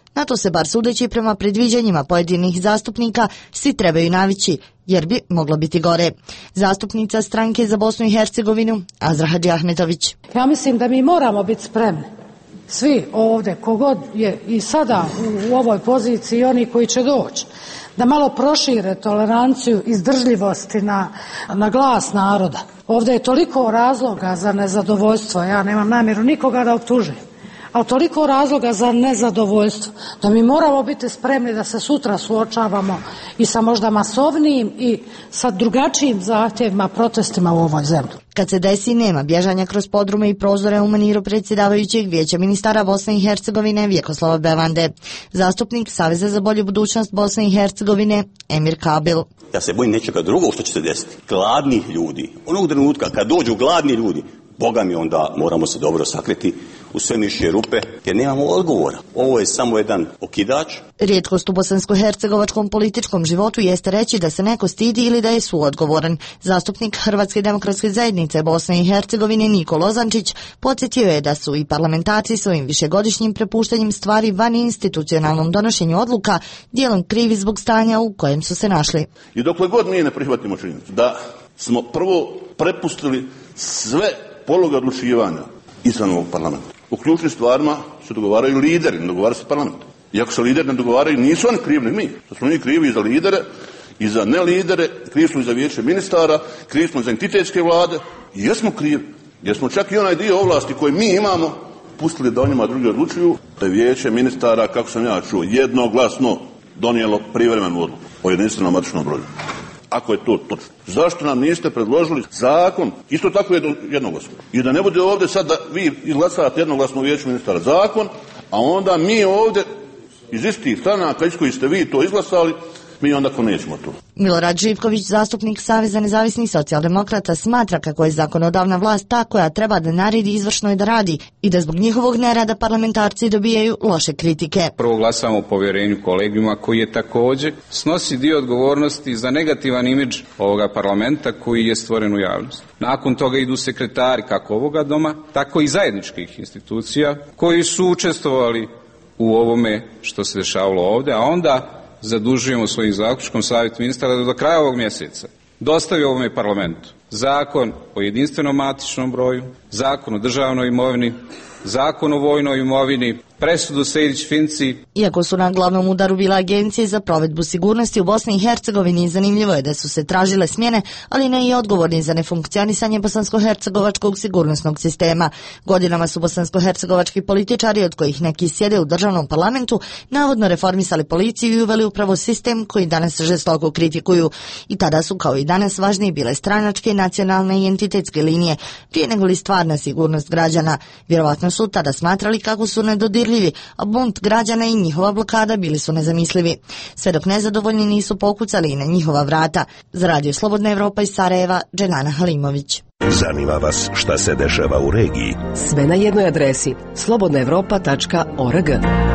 Na to se bar sudeći prema predviđanjima pojedinih zastupnika svi trebaju navići, jer bi moglo biti gore. Zastupnica stranke za Bosnu i Hercegovinu, Azra Hadžiahmetović. Ja mislim da mi moramo biti spremni. Svi ovdje, kogod je i sada u, u ovoj poziciji i oni koji će doći, da malo prošire toleranciju izdržljivosti na, na glas naroda. Ovdje je toliko razloga za nezadovoljstvo, ja nemam namjeru nikoga da optužujem, ali toliko razloga za nezadovoljstvo da mi moramo biti spremni da se sutra suočavamo i sa možda masovnijim i sa drugačijim zahtjevima, protestima u ovoj zemlji. Kad se desi, nema bježanja kroz podrume i prozore u maniru predsjedavajućeg Vijeća ministara Bosne i Hercegovine Vjekoslava Bevande. Zastupnik Saveza za bolju budućnost Bosne i Hercegovine Emir Kabil. Ja se bojim nečega drugog što će se desiti. Gladnih ljudi. Onog trenutka kad dođu gladni ljudi, Boga mi onda moramo se dobro sakriti u sve mišje rupe, jer nemamo odgovora. Ovo je samo jedan okidač. Rijetkost u bosansko-hercegovačkom političkom životu jeste reći da se neko stidi ili da je suodgovoran. Zastupnik Hrvatske demokratske zajednice Bosne i Hercegovine Niko Lozančić podsjetio je da su i parlamentarci svojim višegodišnjim prepuštanjem stvari van institucionalnom donošenju odluka dijelom krivi zbog stanja u kojem su se našli. I dokle god mi ne prihvatimo činjenicu da smo prvo prepustili sve pologe odlučivanja izvan ovog parlamenta. U ključnim stvarima se dogovaraju lideri, ne dogovara se parlament. I ako se lideri ne dogovaraju, nisu oni krivi, mi. Da smo mi krivi i za lidere, i za nelidere, krivi smo i za vijeće ministara, krivi smo za entitetske vlade, i jesmo krivi. Jer smo čak i onaj dio ovlasti koje mi imamo pustili da o njima drugi odlučuju, da je vijeće ministara, kako sam ja čuo, jednoglasno donijelo privremenu odluku o jedinstvenom matičnom broju. Ako je to točno. Zašto nam niste predložili zakon, isto tako je jednoglasno. I da ne bude ovdje sad da vi izglasavate jednoglasno u vijeću ministara zakon, a onda mi ovdje iz istih stranaka iz kojih ste vi to izglasali, mi onda ko nećemo to. Milorad Živković, zastupnik Saveza nezavisnih socijaldemokrata, smatra kako je zakonodavna vlast ta koja treba da naredi izvršnoj da radi i da zbog njihovog nerada parlamentarci dobijaju loše kritike. Prvo glasamo o povjerenju kolegijuma koji je također snosi dio odgovornosti za negativan imidž ovoga parlamenta koji je stvoren u javnosti. Nakon toga idu sekretari kako ovoga doma, tako i zajedničkih institucija koji su učestvovali u ovome što se dešavalo ovdje, a onda zadužujemo svojim zaključkom savjet ministara da do kraja ovog mjeseca dostavi ovome parlamentu zakon o jedinstvenom matičnom broju, zakon o državnoj imovini, zakon o vojnoj imovini, presudu Sejdić-Finci. Iako su na glavnom udaru bile agencije za provedbu sigurnosti u Bosni i Hercegovini, zanimljivo je da su se tražile smjene, ali ne i odgovorni za nefunkcionisanje bosansko-hercegovačkog sigurnosnog sistema. Godinama su bosansko-hercegovački političari, od kojih neki sjede u državnom parlamentu, navodno reformisali policiju i uveli upravo sistem koji danas žestoko kritikuju. I tada su, kao i danas, važnije bile stranačke, nacionalne i entitetske linije, prije nego li stvarna sigurnost građana. Vjerovatno su tada smatrali kako su nedodirljivi, a bunt građana i njihova blokada bili su nezamislivi. Sve dok nezadovoljni nisu pokucali i na njihova vrata. Za Radio Slobodna Evropa iz Sarajeva, Dženana Halimović. Zanima vas šta se dešava u regiji? Sve na jednoj adresi slobodna evropa tačka org.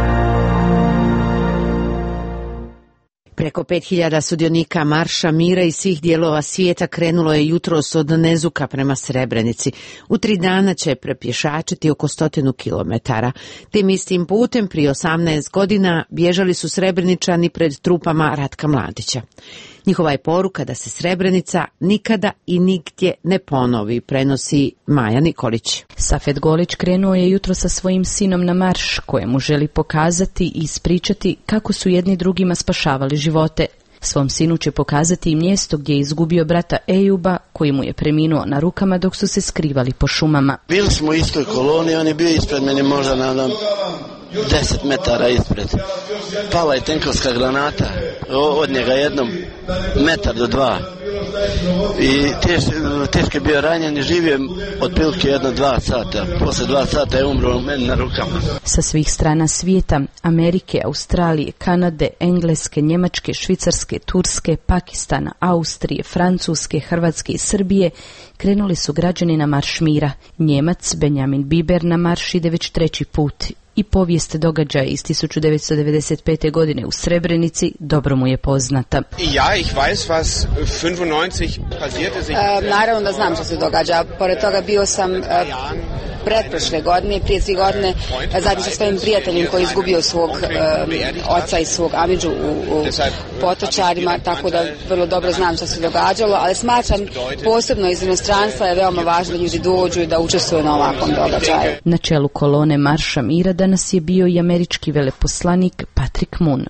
Preko pet hiljada sudionika Marša mira iz svih dijelova svijeta krenulo je jutros od Nezuka prema Srebrenici. U tri dana će prepješačiti oko stotinu kilometara. Tim istim putem prije osamnaest godina bježali su Srebreničani pred trupama Ratka Mladića. Njihova je poruka da se Srebrenica nikada i nigdje ne ponovi, prenosi Maja Nikolić. Safet Golić krenuo je jutro sa svojim sinom na marš, kojemu želi pokazati i ispričati kako su jedni drugima spašavali živote. Svom sinu će pokazati i mjesto gdje je izgubio brata Ejuba, koji mu je preminuo na rukama dok su se skrivali po šumama. Bili smo u istoj koloni, on je bio ispred mene možda nadam deset metara ispred. Pala je tenkovska granata, od njega jednom metar do dva. I teš, teško je bio ranjen i živio otprilike jedno dva sata. Posle dva sata je umro meni na rukama. Sa svih strana svijeta, Amerike, Australije, Kanade, Engleske, Njemačke, Švicarske, Turske, Pakistana, Austrije, Francuske, Hrvatske i Srbije, krenuli su građani na marš mira. Njemac Benjamin Biber na marš ide već treći put. I povijest događaja iz tisuću devetsto devedeset pete. godine u Srebrenici dobro mu je poznata. Ja, ich weiß was fünfundneunzig passierte sich. Uh, naravno da znam što se događa. Pored toga bio sam uh, pretprošle godine, prije tri godine, zajedno sa svojim prijateljem koji je izgubio svog um, oca i svog amidžu u, u Potočarima, tako da vrlo dobro znam što se događalo, ali smatram posebno iz inostranstva je veoma važno da ljudi dođu i da učestvuju na ovakvom događaju. Na čelu kolone Marša mira danas je bio i američki veleposlanik Patrick Moon.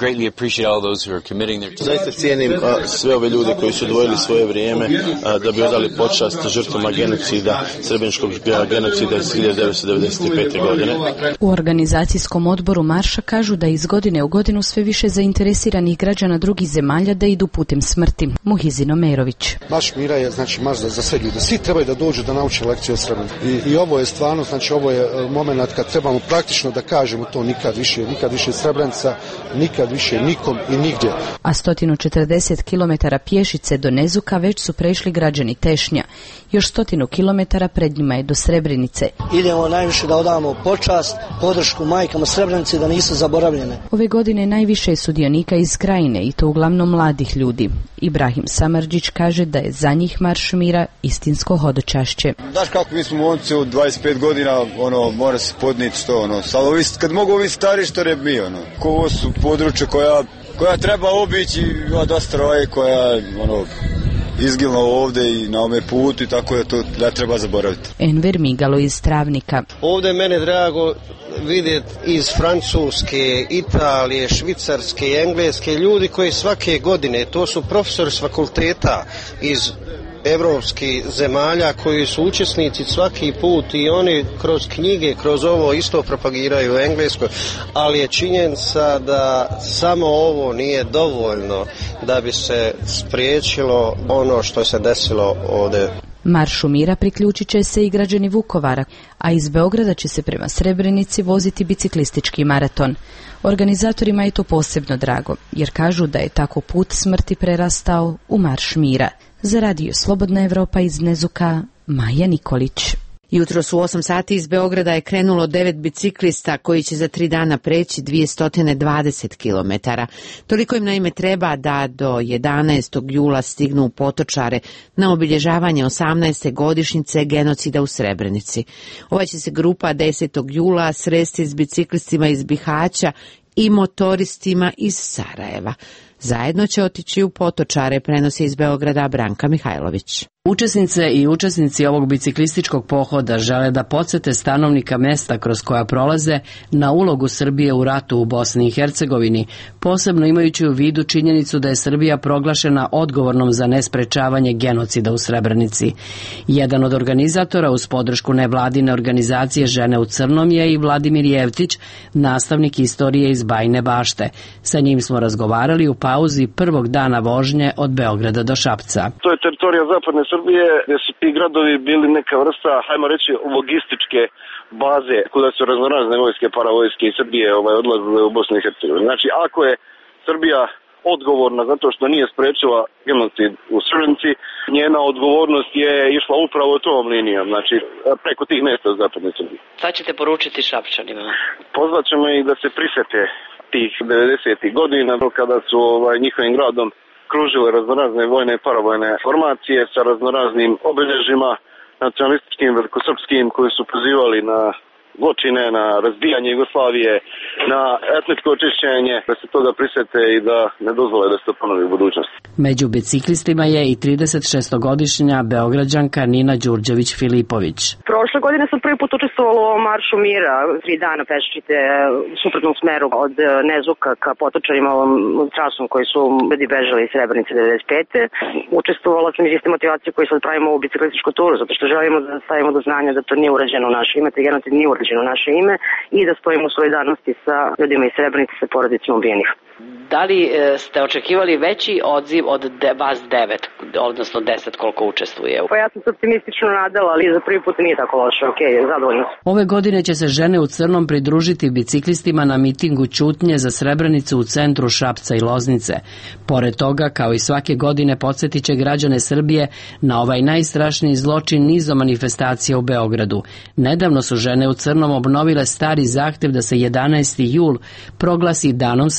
Zaista cijenim a, sve ove ljude koji su odvojili svoje vrijeme a, da bi odali počast žrtvama genocida, srebreničkog genocida iz hiljadu devetsto devedeset pete. godine. U organizacijskom odboru marša kažu da iz godine u godinu sve više zainteresiranih građana drugih zemalja da idu putem smrti. Muhizin Omerović. Marš mira je znači marš za, za sve ljude. Svi trebaju da dođu da nauče lekciju o Srebrenici. I, I ovo je stvarno, znači ovo je moment kad trebamo praktično da kažemo to nikad više, nikad više Srebrenica, nikad više nikom i nigdje. A sto četrdeset kilometara pješice do Nezuka već su prešli građani Tešnja. Još stotinu kilometara pred njima je do Srebrenice. Idemo najviše da odamo počast, podršku majkama Srebrenici da nisu zaboravljene. Ove godine najviše je sudionika iz krajine i to uglavnom mladih ljudi. Ibrahim Samardžić kaže da je za njih marš mira istinsko hodočašće. Znaš kako mi smo momci od dvadeset pet godina, ono, mora se podnijeti što, ono, sad ovi, kad mogu ovi stari što reb mi, ono, ko ovo su područje koja, koja treba obići, ima dosta roje koja, ono, izgilno ovde i na ome putu i tako da to da treba zaboraviti. Enver Migalo iz Travnika. Ovde je mene drago vidjeti iz Francuske, Italije, Švicarske, Engleske ljudi koji svake godine, to su profesori s fakulteta iz evropskih zemalja koji su učesnici svaki put i oni kroz knjige, kroz ovo isto propagiraju u Engleskoj, ali je činjenica da samo ovo nije dovoljno da bi se spriječilo ono što se desilo ovdje. Maršu mira priključit će se i građani Vukovara, a iz Beograda će se prema Srebrenici voziti biciklistički maraton. Organizatorima je to posebno drago, jer kažu da je tako put smrti prerastao u marš mira. Za radio Slobodna Evropa iz Nezuka, Maja Nikolić. Jutros u osam sati iz Beograda je krenulo devet biciklista koji će za tri dana preći dvjesto dvadeset kilometara. Toliko im naime treba da do jedanaestog jula stignu u Potočare na obilježavanje osamnaeste godišnjice genocida u Srebrenici. Ova će se grupa desetog jula sresti s biciklistima iz Bihaća i motoristima iz Sarajeva. Zajedno će otići u Potočare, prenosi iz Beograda Branka Mihajlović. Učesnice i učesnici ovog biciklističkog pohoda žele da podsjete stanovnika mesta kroz koja prolaze na ulogu Srbije u ratu u Bosni i Hercegovini, posebno imajući u vidu činjenicu da je Srbija proglašena odgovornom za nesprečavanje genocida u Srebrenici. Jedan od organizatora uz podršku nevladine organizacije Žene u crnom je i Vladimir Jevtić, nastavnik istorije iz Bajine Bašte. Sa njim smo razgovarali u pauzi prvog dana vožnje od Beograda do Šapca. To je teritorija zapadne Srbije, gdje su ti gradovi bili neka vrsta, hajmo reći, logističke baze kuda su raznorazne vojske, paravojske i Srbije ovaj, odlazile u Bosnu i Hercegovinu. Znači, ako je Srbija odgovorna zato što nije sprečila genocid u Srebrenici, njena odgovornost je išla upravo tom linijom, znači preko tih mjesta u zapadne Srbije. Šta ćete poručiti Šapčanima? Pozvat ćemo ih da se prisete tih devedesetih godina kada su ovaj, njihovim gradom kružile raznorazne vojne i paravojne formacije sa raznoraznim obilježjima nacionalističkim, velikosrpskim, koji su pozivali na zločine, na razbijanje Jugoslavije, na etničko očišćenje, da se toga prisete i da ne dozvole da se to ponovi u budućnosti. Među biciklistima je i trideset šestogodišnja Beograđanka Nina Đurđević-Filipović. Prošle godine sam prvi put učestvovala u maršu mira, tri dana peščite u suprotnom smeru od Nezuka ka Potočarima, ovom trasom koji su ljudi bežali iz Srebrenice devedeset pete. Učestvovala sam iz iste motivacije koju sad pravimo u biciklističku turu, zato što želimo da stavimo do znanja da to nije urađeno u naše ime, te genocid nije urađeno u naše ime i da stojimo u solidarnosti sa ljudima iz Srebrenice, sa porodicama ubijenih. Da li e, ste očekivali veći odziv od de, vas devet, odnosno deset koliko učestvuje? Pa ja sam se optimistično nadala, ali za prvi put nije tako loše, ok, zadovoljno. Ove godine će se Žene u crnom pridružiti biciklistima na mitingu ćutnje za Srebrenicu u centru Šapca i Loznice. Pored toga, kao i svake godine, podsjetit će građane Srbije na ovaj najstrašniji zločin nizom manifestacija u Beogradu. Nedavno su Žene u crnom obnovile stari zahtev da se jedanaesti jul proglasi danom sećanja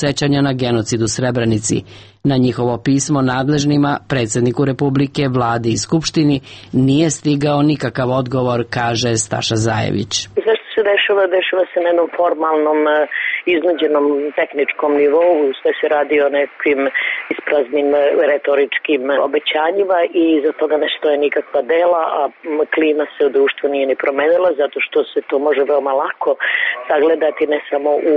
na genocid u Srebrenici. Na njihovo pismo nadležnima, predsjedniku Republike, vladi i skupštini nije stigao nikakav odgovor, kaže Staša Zajević. Zašto se dešava? Dešava se na jednom formalnom, iznuđenom tehničkom nivou, sve se radi o nekim ispraznim retoričkim obećanjima i iza toga ne stoje nikakva dela, a klima se u društvu nije ni promenila, zato što se to može veoma lako sagledati ne samo u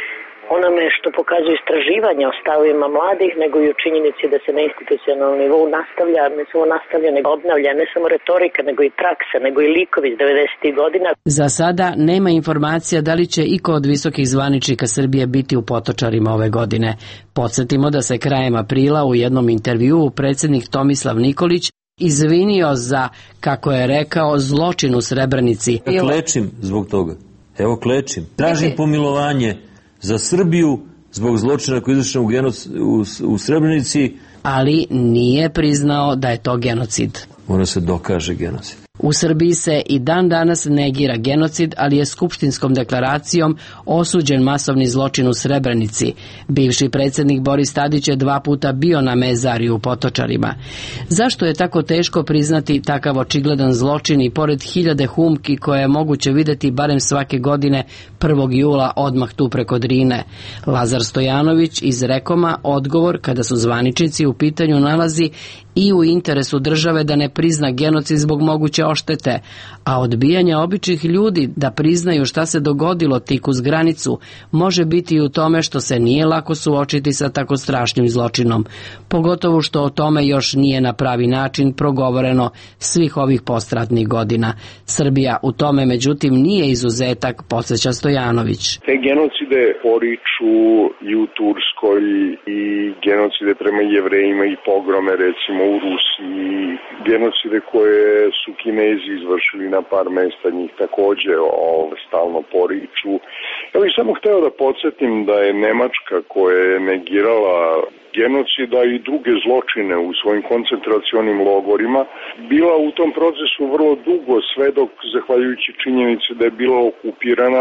onome što pokazuju istraživanja o stavovima mladih, nego i u činjenici da se na institucionalnom nivou nastavlja, ne samo nastavlja, nego obnavlja, ne samo retorika, nego i praksa, nego i likovi iz devedesetih godina. Za sada nema informacija da li će iko od visokih zvaničnika Srbije biti u Potočarima ove godine. Podsjetimo da se krajem aprila u jednom intervjuu predsjednik Tomislav Nikolić izvinio za, kako je rekao, zločin u Srebrenici. Ja klečim zbog toga. Evo klečim. Tražim pomilovanje za Srbiju zbog zločina koji je izvršen u, genoc, u, u Srebrenici. Ali nije priznao da je to genocid. Mora se dokaže genocid. U Srbiji se i dan danas negira genocid, ali je skupštinskom deklaracijom osuđen masovni zločin u Srebrenici. Bivši predsjednik Boris Tadić je dva puta bio na mezariju u Potočarima. Zašto je tako teško priznati takav očigledan zločin i pored hiljade humki koje je moguće vidjeti barem svake godine prvog jula odmah tu preko Drine? Lazar Stojanović iz Rekoma odgovor, kada su zvaničnici u pitanju, nalazi i u interesu države da ne prizna genocid zbog moguće oštete, a odbijanje običnih ljudi da priznaju šta se dogodilo tik uz granicu može biti i u tome što se nije lako suočiti sa tako strašnim zločinom, pogotovo što o tome još nije na pravi način progovoreno svih ovih postratnih godina. Srbija u tome međutim nije izuzetak, podsjeća Stojanović. Te genocide poriču i u Turskoj i genocide prema Jevrejima i pogrome recimo u Rusiji, genocide koje su Kinezi izvršili na par mesta, njih takođe o, stalno poriču. Ja bih samo hteo da podsjetim da je Nemačka, koja je negirala genocida i druge zločine u svojim koncentracionim logorima, bila u tom procesu vrlo dugo, sve dok, zahvaljujući činjenici da je bila okupirana,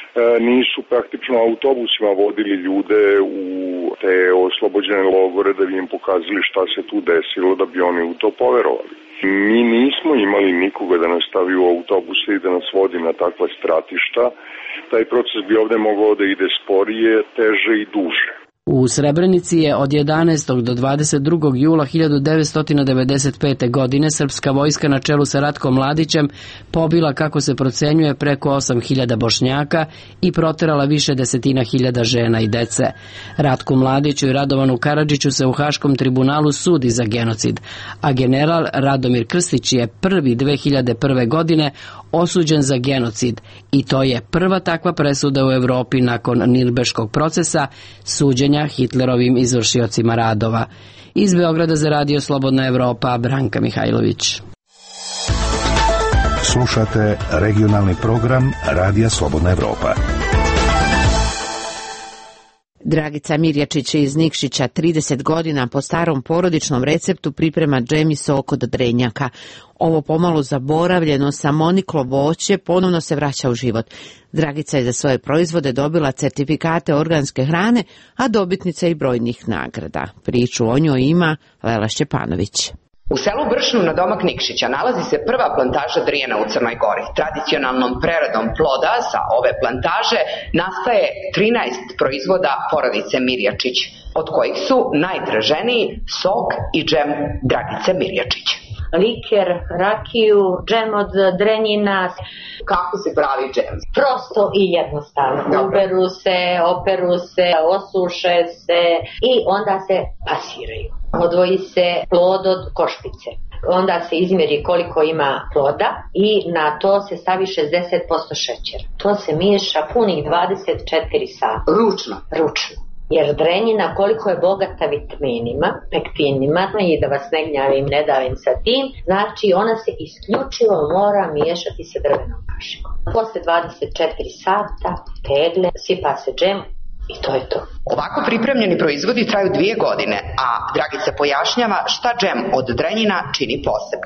nisu praktično autobusima vodili ljude u te oslobođene logore da bi im pokazali šta se tu desilo, da bi oni u to poverovali. Mi nismo imali nikoga da nas stavi u autobuse i da nas vodi na takva stratišta. Taj proces bi ovde mogao da ide sporije, teže i duže. U Srebrenici je od jedanaestog do dvadeset drugog jula hiljadu devetsto devedeset pete. godine srpska vojska na čelu sa Ratkom Mladićem pobila, kako se procenjuje, preko osam hiljada Bošnjaka i proterala više desetina hiljada žena i dece. Ratku Mladiću i Radovanu Karadžiću se u Haškom tribunalu sudi za genocid, a general Radomir Krstić je prvi dve hiljade prve. godine osuđen za genocid i to je prva takva presuda u Evropi nakon Nirnberškog procesa, suđenja Hitlerovim izvršiocima radova. Iz Beograda za Radio Slobodna Evropa, Branka Mihajlović. Slušate regionalni program Radija Slobodna Evropa. Dragica Mirjačić iz Nikšića trideset godina po starom porodičnom receptu priprema džem i sok od drenjaka. Ovo pomalo zaboravljeno samoniklo voće ponovno se vraća u život. Dragica je za svoje proizvode dobila certifikate organske hrane, a dobitnica i brojnih nagrada. Priču o njoj ima Lela Šćepanović. U selu Bršnu na domak Nikšića nalazi se prva plantaža drijena u Crnoj Gori. Tradicionalnom preradom ploda sa ove plantaže nastaje trinaest proizvoda porodice Mirjačić, od kojih su najtraženiji sok i džem Dragice Mirjačić. Liker, rakiju, džem od drenjina. Kako se pravi džem? Prosto i jednostavno. Uberu se, operu se, osuše se i onda se pasiraju. Odvoji se plod od košpice. Onda se izmjeri koliko ima ploda i na to se stavi šezdeset posto šećera. To se miješa punih dvadeset četiri sata. Ručno? Ručno. Jer drenjina koliko je bogata vitaminima, pektinima, i da vas ne gnjavim, ne davim sa tim, znači ona se isključivo mora miješati sa drvenom kašikom. Posle dvadeset četiri sata tegle, sipa se džem i to je to. Ovako pripremljeni proizvodi traju dvije godine, a Dragica pojašnjava šta džem od drenjina čini posebnim.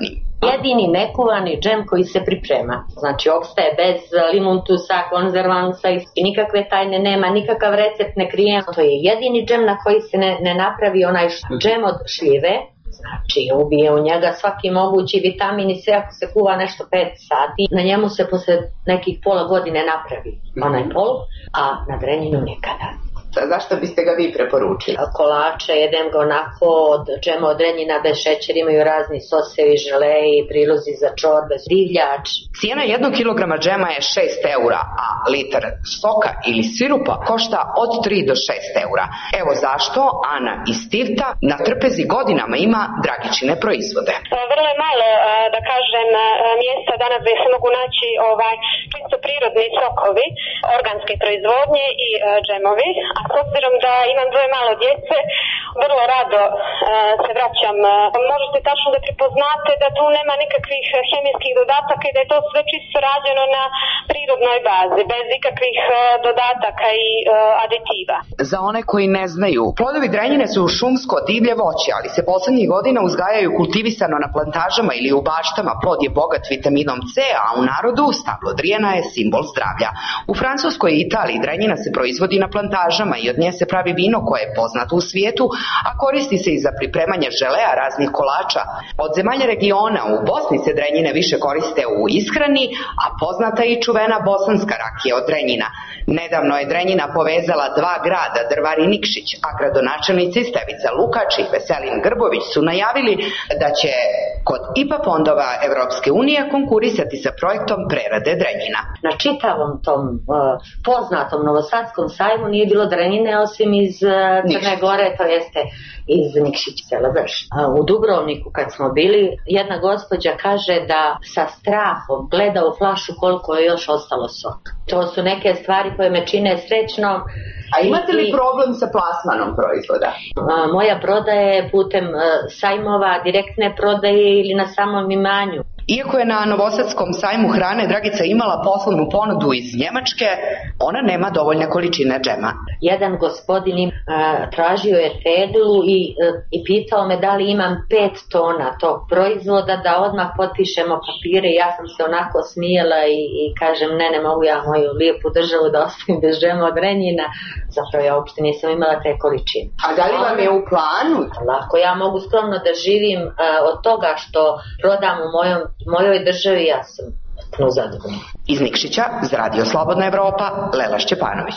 Jedini nekuvani džem koji se priprema. Znači, opstaje bez limuntusa, konzervansa i nikakve tajne nema, nikakav recept ne krije. To je jedini džem na koji se ne, ne napravi onaj džem od šljive. Znači, ubije u njega svaki mogući vitamin i sve ako se kuva nešto pet sati. Na njemu se posle nekih pola godine napravi onaj pol, a na drenjinu nikada. Zašto biste ga vi preporučili? Kolače, jedem ga onako od džema od renjina bez šećera, imaju razni sosevi, želeji, prilozi za čorbe, divljač. Cijena jednog kilograma džema je šest eura, a litar soka ili sirupa košta od tri do šest eura. Evo zašto Ana iz Tivta na trpezi godinama ima Dragičine proizvode. Vrlo je malo, da kažem, mjesta danas gdje se mogu naći ovaj čisto prirodni sokovi, organske proizvodnje i džemovi. A s obzirom da imam dvoje malo djece, vrlo rado uh, se vraćam. Možete tačno da prepoznate da tu nema nikakvih hemijskih dodataka i da je to sve čisto rađeno na prirodnoj bazi, bez ikakvih uh, dodataka i uh, aditiva. Za one koji ne znaju, plodovi drenjine su šumsko divlje voće, ali se poslednjih godina uzgajaju kultivisano na plantažama ili u baštama. Plod je bogat vitaminom C, a u narodu stablo drijena je simbol zdravlja. U Francuskoj i Italiji drenjina se proizvodi na plantažama i od nje se pravi vino koje je poznato u svijetu, a koristi se i za pripremanje želea raznih kolača. Od zemalja regiona u Bosni se drenjine više koriste u ishrani, a poznata je i čuvena bosanska rakija od drenjina. Nedavno je drenjina povezala dva grada, Drvar i Nikšić, a gradonačelnici Stevica Lukač i Veselin Grbović su najavili da će kod I P A fondova Evropske unije konkurisati sa projektom prerade drenjina. Na čitavom tom uh, poznatom novosadskom sajmu nije bilo drenjine osim iz uh, Crne Gore, to jeste iz Nikšića, Celebrš. Uh, u Dubrovniku kad smo bili, jedna gospođa kaže da sa strahom gleda u flašu koliko je još ostalo soka. To su neke stvari koje me čine srećnom. A imate li problem sa plasmanom proizvoda? Uh, moja prodaja je putem uh, sajmova, direktne prodaje ili na samom imanju. Iako je na Novosadskom sajmu hrane Dragica imala poslovnu ponudu iz Njemačke, ona nema dovoljne količine džema. Jedan gospodin uh, tražio je teglu i, uh, i pitao me da li imam pet tona tog proizvoda da odmah potpišemo papire. Ja sam se onako smijela i, i kažem ne, ne mogu ja moju lijepu državu da ostavim bez džema od renjina. Zapravo ja uopšte nisam imala te količine. A da li vam je u planu? Lako, ja mogu skromno da živim uh, od toga što prodam u mojom mojoj državi, ja sam puno zadovoljna. Iz Nikšića, za Radio Slobodna Evropa, Lela Šćepanović.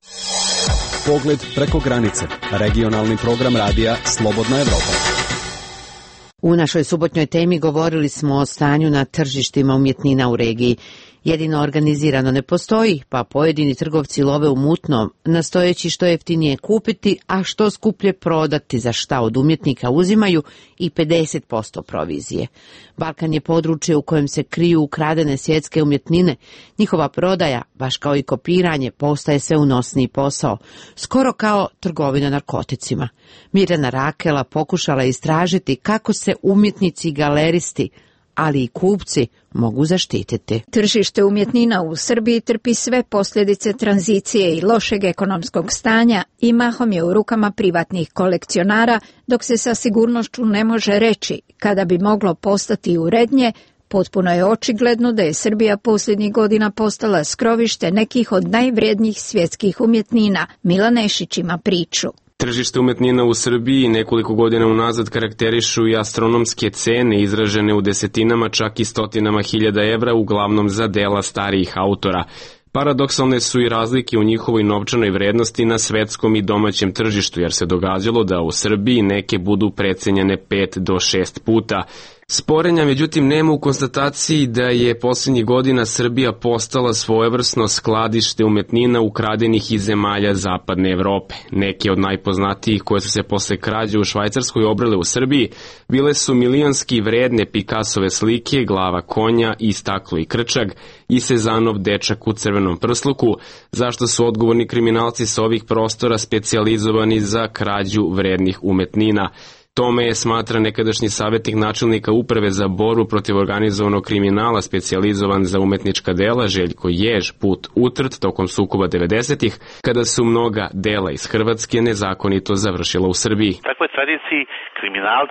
Pogled preko granice. Regionalni program radija Slobodna Evropa. U našoj subotnjoj temi govorili smo o stanju na tržištima umjetnina u regiji. Jedino organizirano ne postoji, pa pojedini trgovci love u mutnom, nastojeći što jeftinije kupiti, a što skuplje prodati, za šta od umjetnika uzimaju i pedeset posto provizije. Balkan je područje u kojem se kriju ukradene svjetske umjetnine. Njihova prodaja, baš kao i kopiranje, postaje sve unosniji posao, skoro kao trgovina narkoticima. Mirjana Rakela pokušala istražiti kako se umjetnici i galeristi, ali i kupci mogu zaštititi. Tržište umjetnina u Srbiji trpi sve posljedice tranzicije i lošeg ekonomskog stanja i mahom je u rukama privatnih kolekcionara, dok se sa sigurnošću ne može reći kada bi moglo postati urednje. Potpuno je očigledno da je Srbija posljednjih godina postala skrovište nekih od najvrijednijih svjetskih umjetnina. Milan Nešić ima priču. Tržište umetnina u Srbiji nekoliko godina unazad karakterišu i astronomske cene izražene u desetinama, čak i stotinama hiljada evra, uglavnom za dela starijih autora. Paradoksalne su i razlike u njihovoj novčanoj vrednosti na svetskom i domaćem tržištu, jer se događalo da u Srbiji neke budu precenjene pet do šest puta. Sporenja, međutim, nema u konstataciji da je posljednjih godina Srbija postala svojevrsno skladište umetnina ukradenih iz zemalja zapadne Evrope. Neke od najpoznatijih koje su se posle krađe u Švajcarskoj obrele u Srbiji bile su milionski vredne Picassove slike, glava konja i staklo i krčag i Sezanov dečak u crvenom prsluku, zašto su odgovorni kriminalci sa ovih prostora specijalizovani za krađu vrednih umetnina. Tome je smatra nekadašnji savjetnik načelnika uprave za borbu protiv organizovanog kriminala specijalizovan za umetnička dela Željko Jež put utrt tokom sukoba devedesetih, kada su mnoga dela iz Hrvatske nezakonito završila u Srbiji. Takvoj tradiciji kriminalci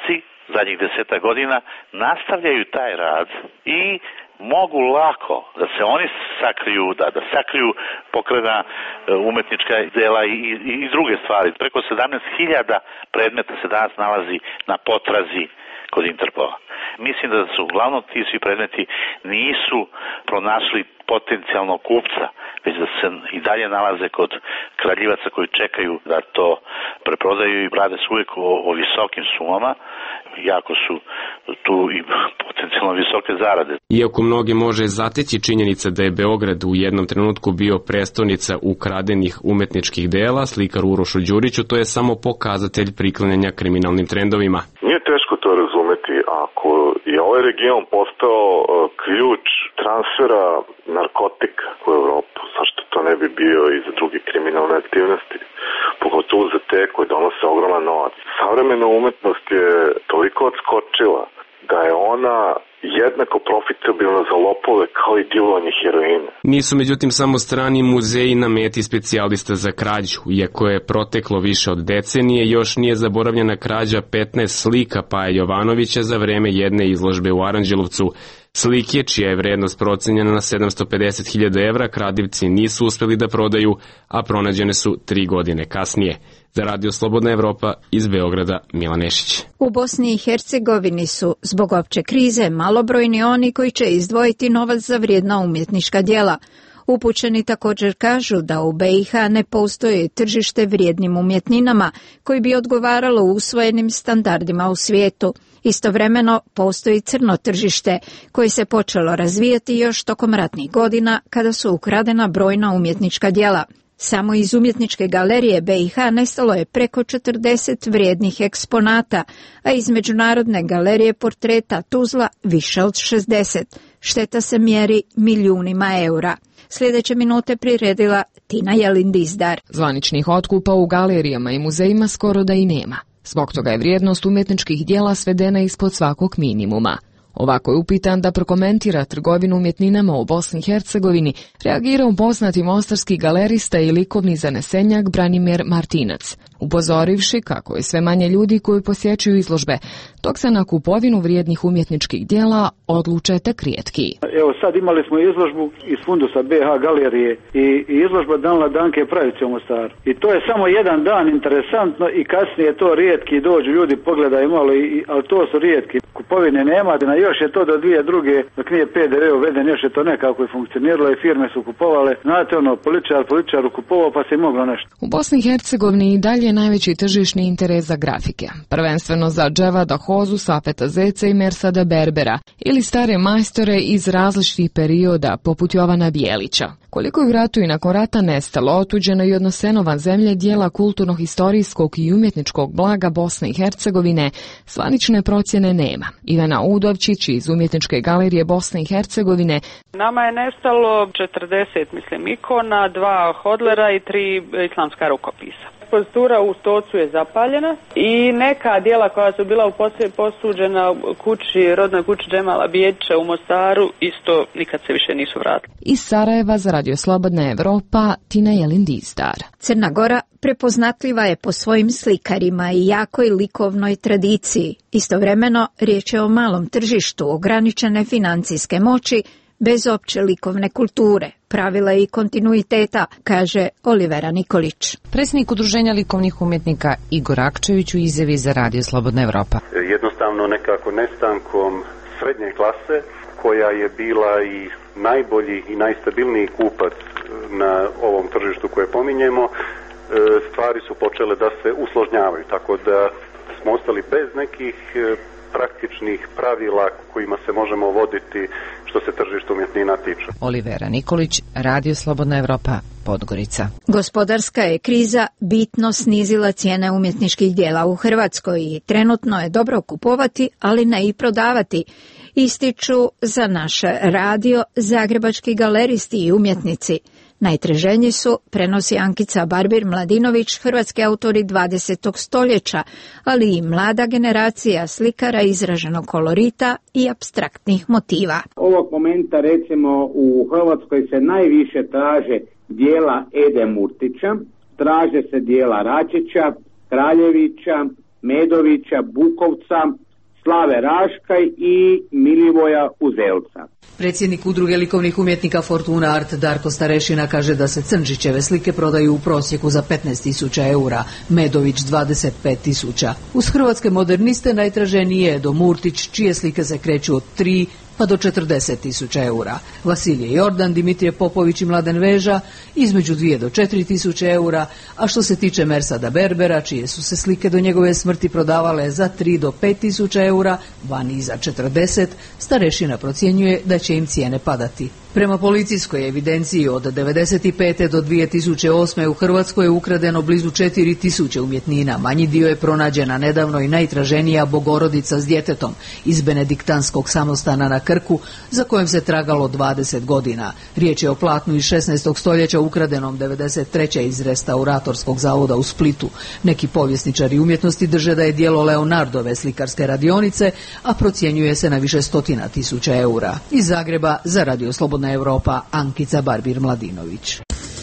zadnjih deseta godina, nastavljaju taj rad i mogu lako da se oni sakriju, da, da sakriju pokrena umetnička dela i, i, i druge stvari. Preko sedamnaest hiljada predmeta se danas nalazi na potrazi kod Interpola. Mislim da su uglavnom ti svi predmeti nisu pronašli potencijalnog kupca, već da se i dalje nalaze kod kraljivaca koji čekaju da to preprodaju i rade se uvijek o, o visokim sumama, jako su tu i potencijalno visoke zarade. Iako mnoge može zateći činjenica da je Beograd u jednom trenutku bio prestonica ukradenih umetničkih dela, slikar Urošu Đuriću, to je samo pokazatelj priklanjanja kriminalnim trendovima. Nije teško to razumeti. Ako je ovaj region postao ključ transfera narkotika u Evropu, zašto to ne bi bio i za druge kriminalne aktivnosti? Pogotovo za te koje donose ogroman novac. Savremena umetnost je toliko odskočila da je ona jednako profitabilna za lopove kao i dilovanje heroina. Nisu međutim samo strani muzeji na meti specijalista za krađu. Iako je proteklo više od decenije, još nije zaboravljena krađa petnaest slika Paje Jovanovića za vreme jedne izložbe u Aranđelovcu. Slike, čija je vrednost procenjena na sedamsto pedeset hiljada evra, kradivci nisu uspeli da prodaju, a pronađene su tri godine kasnije. Za Radio Slobodna Evropa iz Beograda, Milan Nešić. U Bosni i Hercegovini su, zbog opće krize, malobrojni oni koji će izdvojiti novac za vrijedna umjetnička djela. Upućeni također kažu da u B i H ne postoji tržište vrijednim umjetninama koji bi odgovaralo usvojenim standardima u svijetu. Istovremeno postoji crno tržište koje se počelo razvijati još tokom ratnih godina kada su ukradena brojna umjetnička djela. Samo iz umjetničke galerije B i H nestalo je preko četrdeset vrijednih eksponata, a iz Međunarodne galerije portreta Tuzla više od šezdeset. Šteta se mjeri milijunima eura. Sljedeće minute priredila Tina Jelin-Dizdar. Zvaničnih otkupa u galerijama i muzejima skoro da i nema. Zbog toga je vrijednost umjetničkih djela svedena ispod svakog minimuma. Ovako je upitan da prokomentira trgovinu umjetninama u Bosni i Hercegovini, reagirao poznati mostarski galerista i likovni zanesenjak Branimir Martinac, upozorivši kako je sve manje ljudi koji posjećuju izložbe, dok se na kupovinu vrijednih umjetničkih djela odluče tek rijetki. Evo sad imali smo izložbu iz fundusa B H galerije i, i izložba Danila Danke Pravice u Mostaru. I to je samo jedan dan interesantno i kasnije to rijetki dođu ljudi, pogledaju malo, i, ali to su rijetki. Kupovine nema, još je to do dvije druge, dok nije P D V uveden, još je to nekako i funkcioniralo i firme su kupovale. Znate ono, političar, političaru kupovao pa se je moglo nešto. U Bosni i Hercegovini i dalje je najveći tržišni interes za grafike. Prvenstveno za Dževada Hozu, Safeta Zeca i Mersada Berbera ili stare majstore iz različitih perioda poput Jovana Bijelića. Koliko je u ratu i nakon rata nestalo, otuđeno i odnoseno van zemlje dijela kulturno-historijskog i umjetničkog blaga Bosne i Hercegovine, zvanične procjene nema. Ivana Udovčić iz Umjetničke galerije Bosne i Hercegovine. Nama je nestalo četrdeset, mislim, ikona, dva hodlera i tri islamska rukopisa. Ekspozitura u Stocu je zapaljena i neka dijela koja su bila u posuđena kući, rodnoj kući Džemala Bijeća u Mostaru, isto nikad se više nisu vratili. Iz Sarajeva za Radio Slobodna Evropa, Tina Jelin-Dizdar. Crna Gora prepoznatljiva je po svojim slikarima i jakoj likovnoj tradiciji. Istovremeno, riječ je o malom tržištu ograničene financijske moći, bez opće likovne kulture, pravila i kontinuiteta, kaže Olivera Nikolić. Predsjednik Udruženja likovnih umjetnika Igor Akčević u izjavi za Radio Slobodna Evropa. Jednostavno nekako nestankom srednje klase, koja je bila i najbolji i najstabilniji kupac na ovom tržištu koje pominjemo, stvari su počele da se usložnjavaju, tako da smo ostali bez nekih praktičnih pravila kojima se možemo voditi što se tržišta umjetnina tiče. Olivera Nikolić, Radio Slobodna Evropa, Podgorica. Gospodarska je kriza bitno snizila cijene umjetničkih djela u Hrvatskoj i trenutno je dobro kupovati, ali ne i prodavati. Ističu za naš radio zagrebački galeristi i umjetnici. Najtraženiji su, prenosi Ankica Barbir-Mladinović, hrvatski autori dvadesetog stoljeća, ali i mlada generacija slikara izraženog kolorita i apstraktnih motiva. Ovog momenta recimo u Hrvatskoj se najviše traže dijela Ede Murtića, traže se dijela Račića, Kraljevića, Medovića, Bukovca, Slave Raškaj i Milivoja Uzelca. Predsjednik udruge likovnih umjetnika Fortuna Art Darko Starešina kaže da se Crnčićeve slike prodaju u prosjeku za petnaest tisuća eura, Medović dvadeset pet tisuća. Uz hrvatske moderniste najtraženiji je Edo Murtić, čije slike se kreću od tri pa do četrdeset tisuća eura. Vasilije Jordan, Dimitrije Popović i Mladen Veža između dvije do četiri tisuće eura, a što se tiče Mersada Berbera, čije su se slike do njegove smrti prodavale za tri do pet tisuća eura, vani i za četrdeset, Starešina procjenjuje da će im cijene padati. Prema policijskoj evidenciji od devedeset pete do dvije tisuće osme u Hrvatskoj je ukradeno blizu četiri tisuće umjetnina. Manji dio je pronađena nedavno i najtraženija Bogorodica s djetetom iz benediktanskog samostana na Krku, za kojem se tragalo dvadeset godina. Riječ je o platnu iz šesnaestog stoljeća ukradenom devedeset treće iz restauratorskog zavoda u Splitu. Neki povjesničari umjetnosti drže da je djelo Leonardove slikarske radionice, a procjenjuje se na više stotina tisuća eura. Iz Zagreba za Radio Slobodna Europa, Ankica Barbir-Mladinović.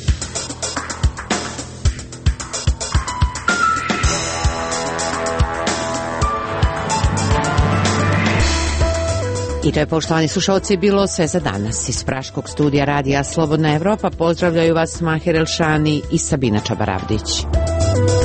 I to je, poštovani slušalci, bilo sve za danas. Iz Praškog studija Radija Slobodna Evropa pozdravljaju vas Mahir Elšani i Sabina Čabaravdić.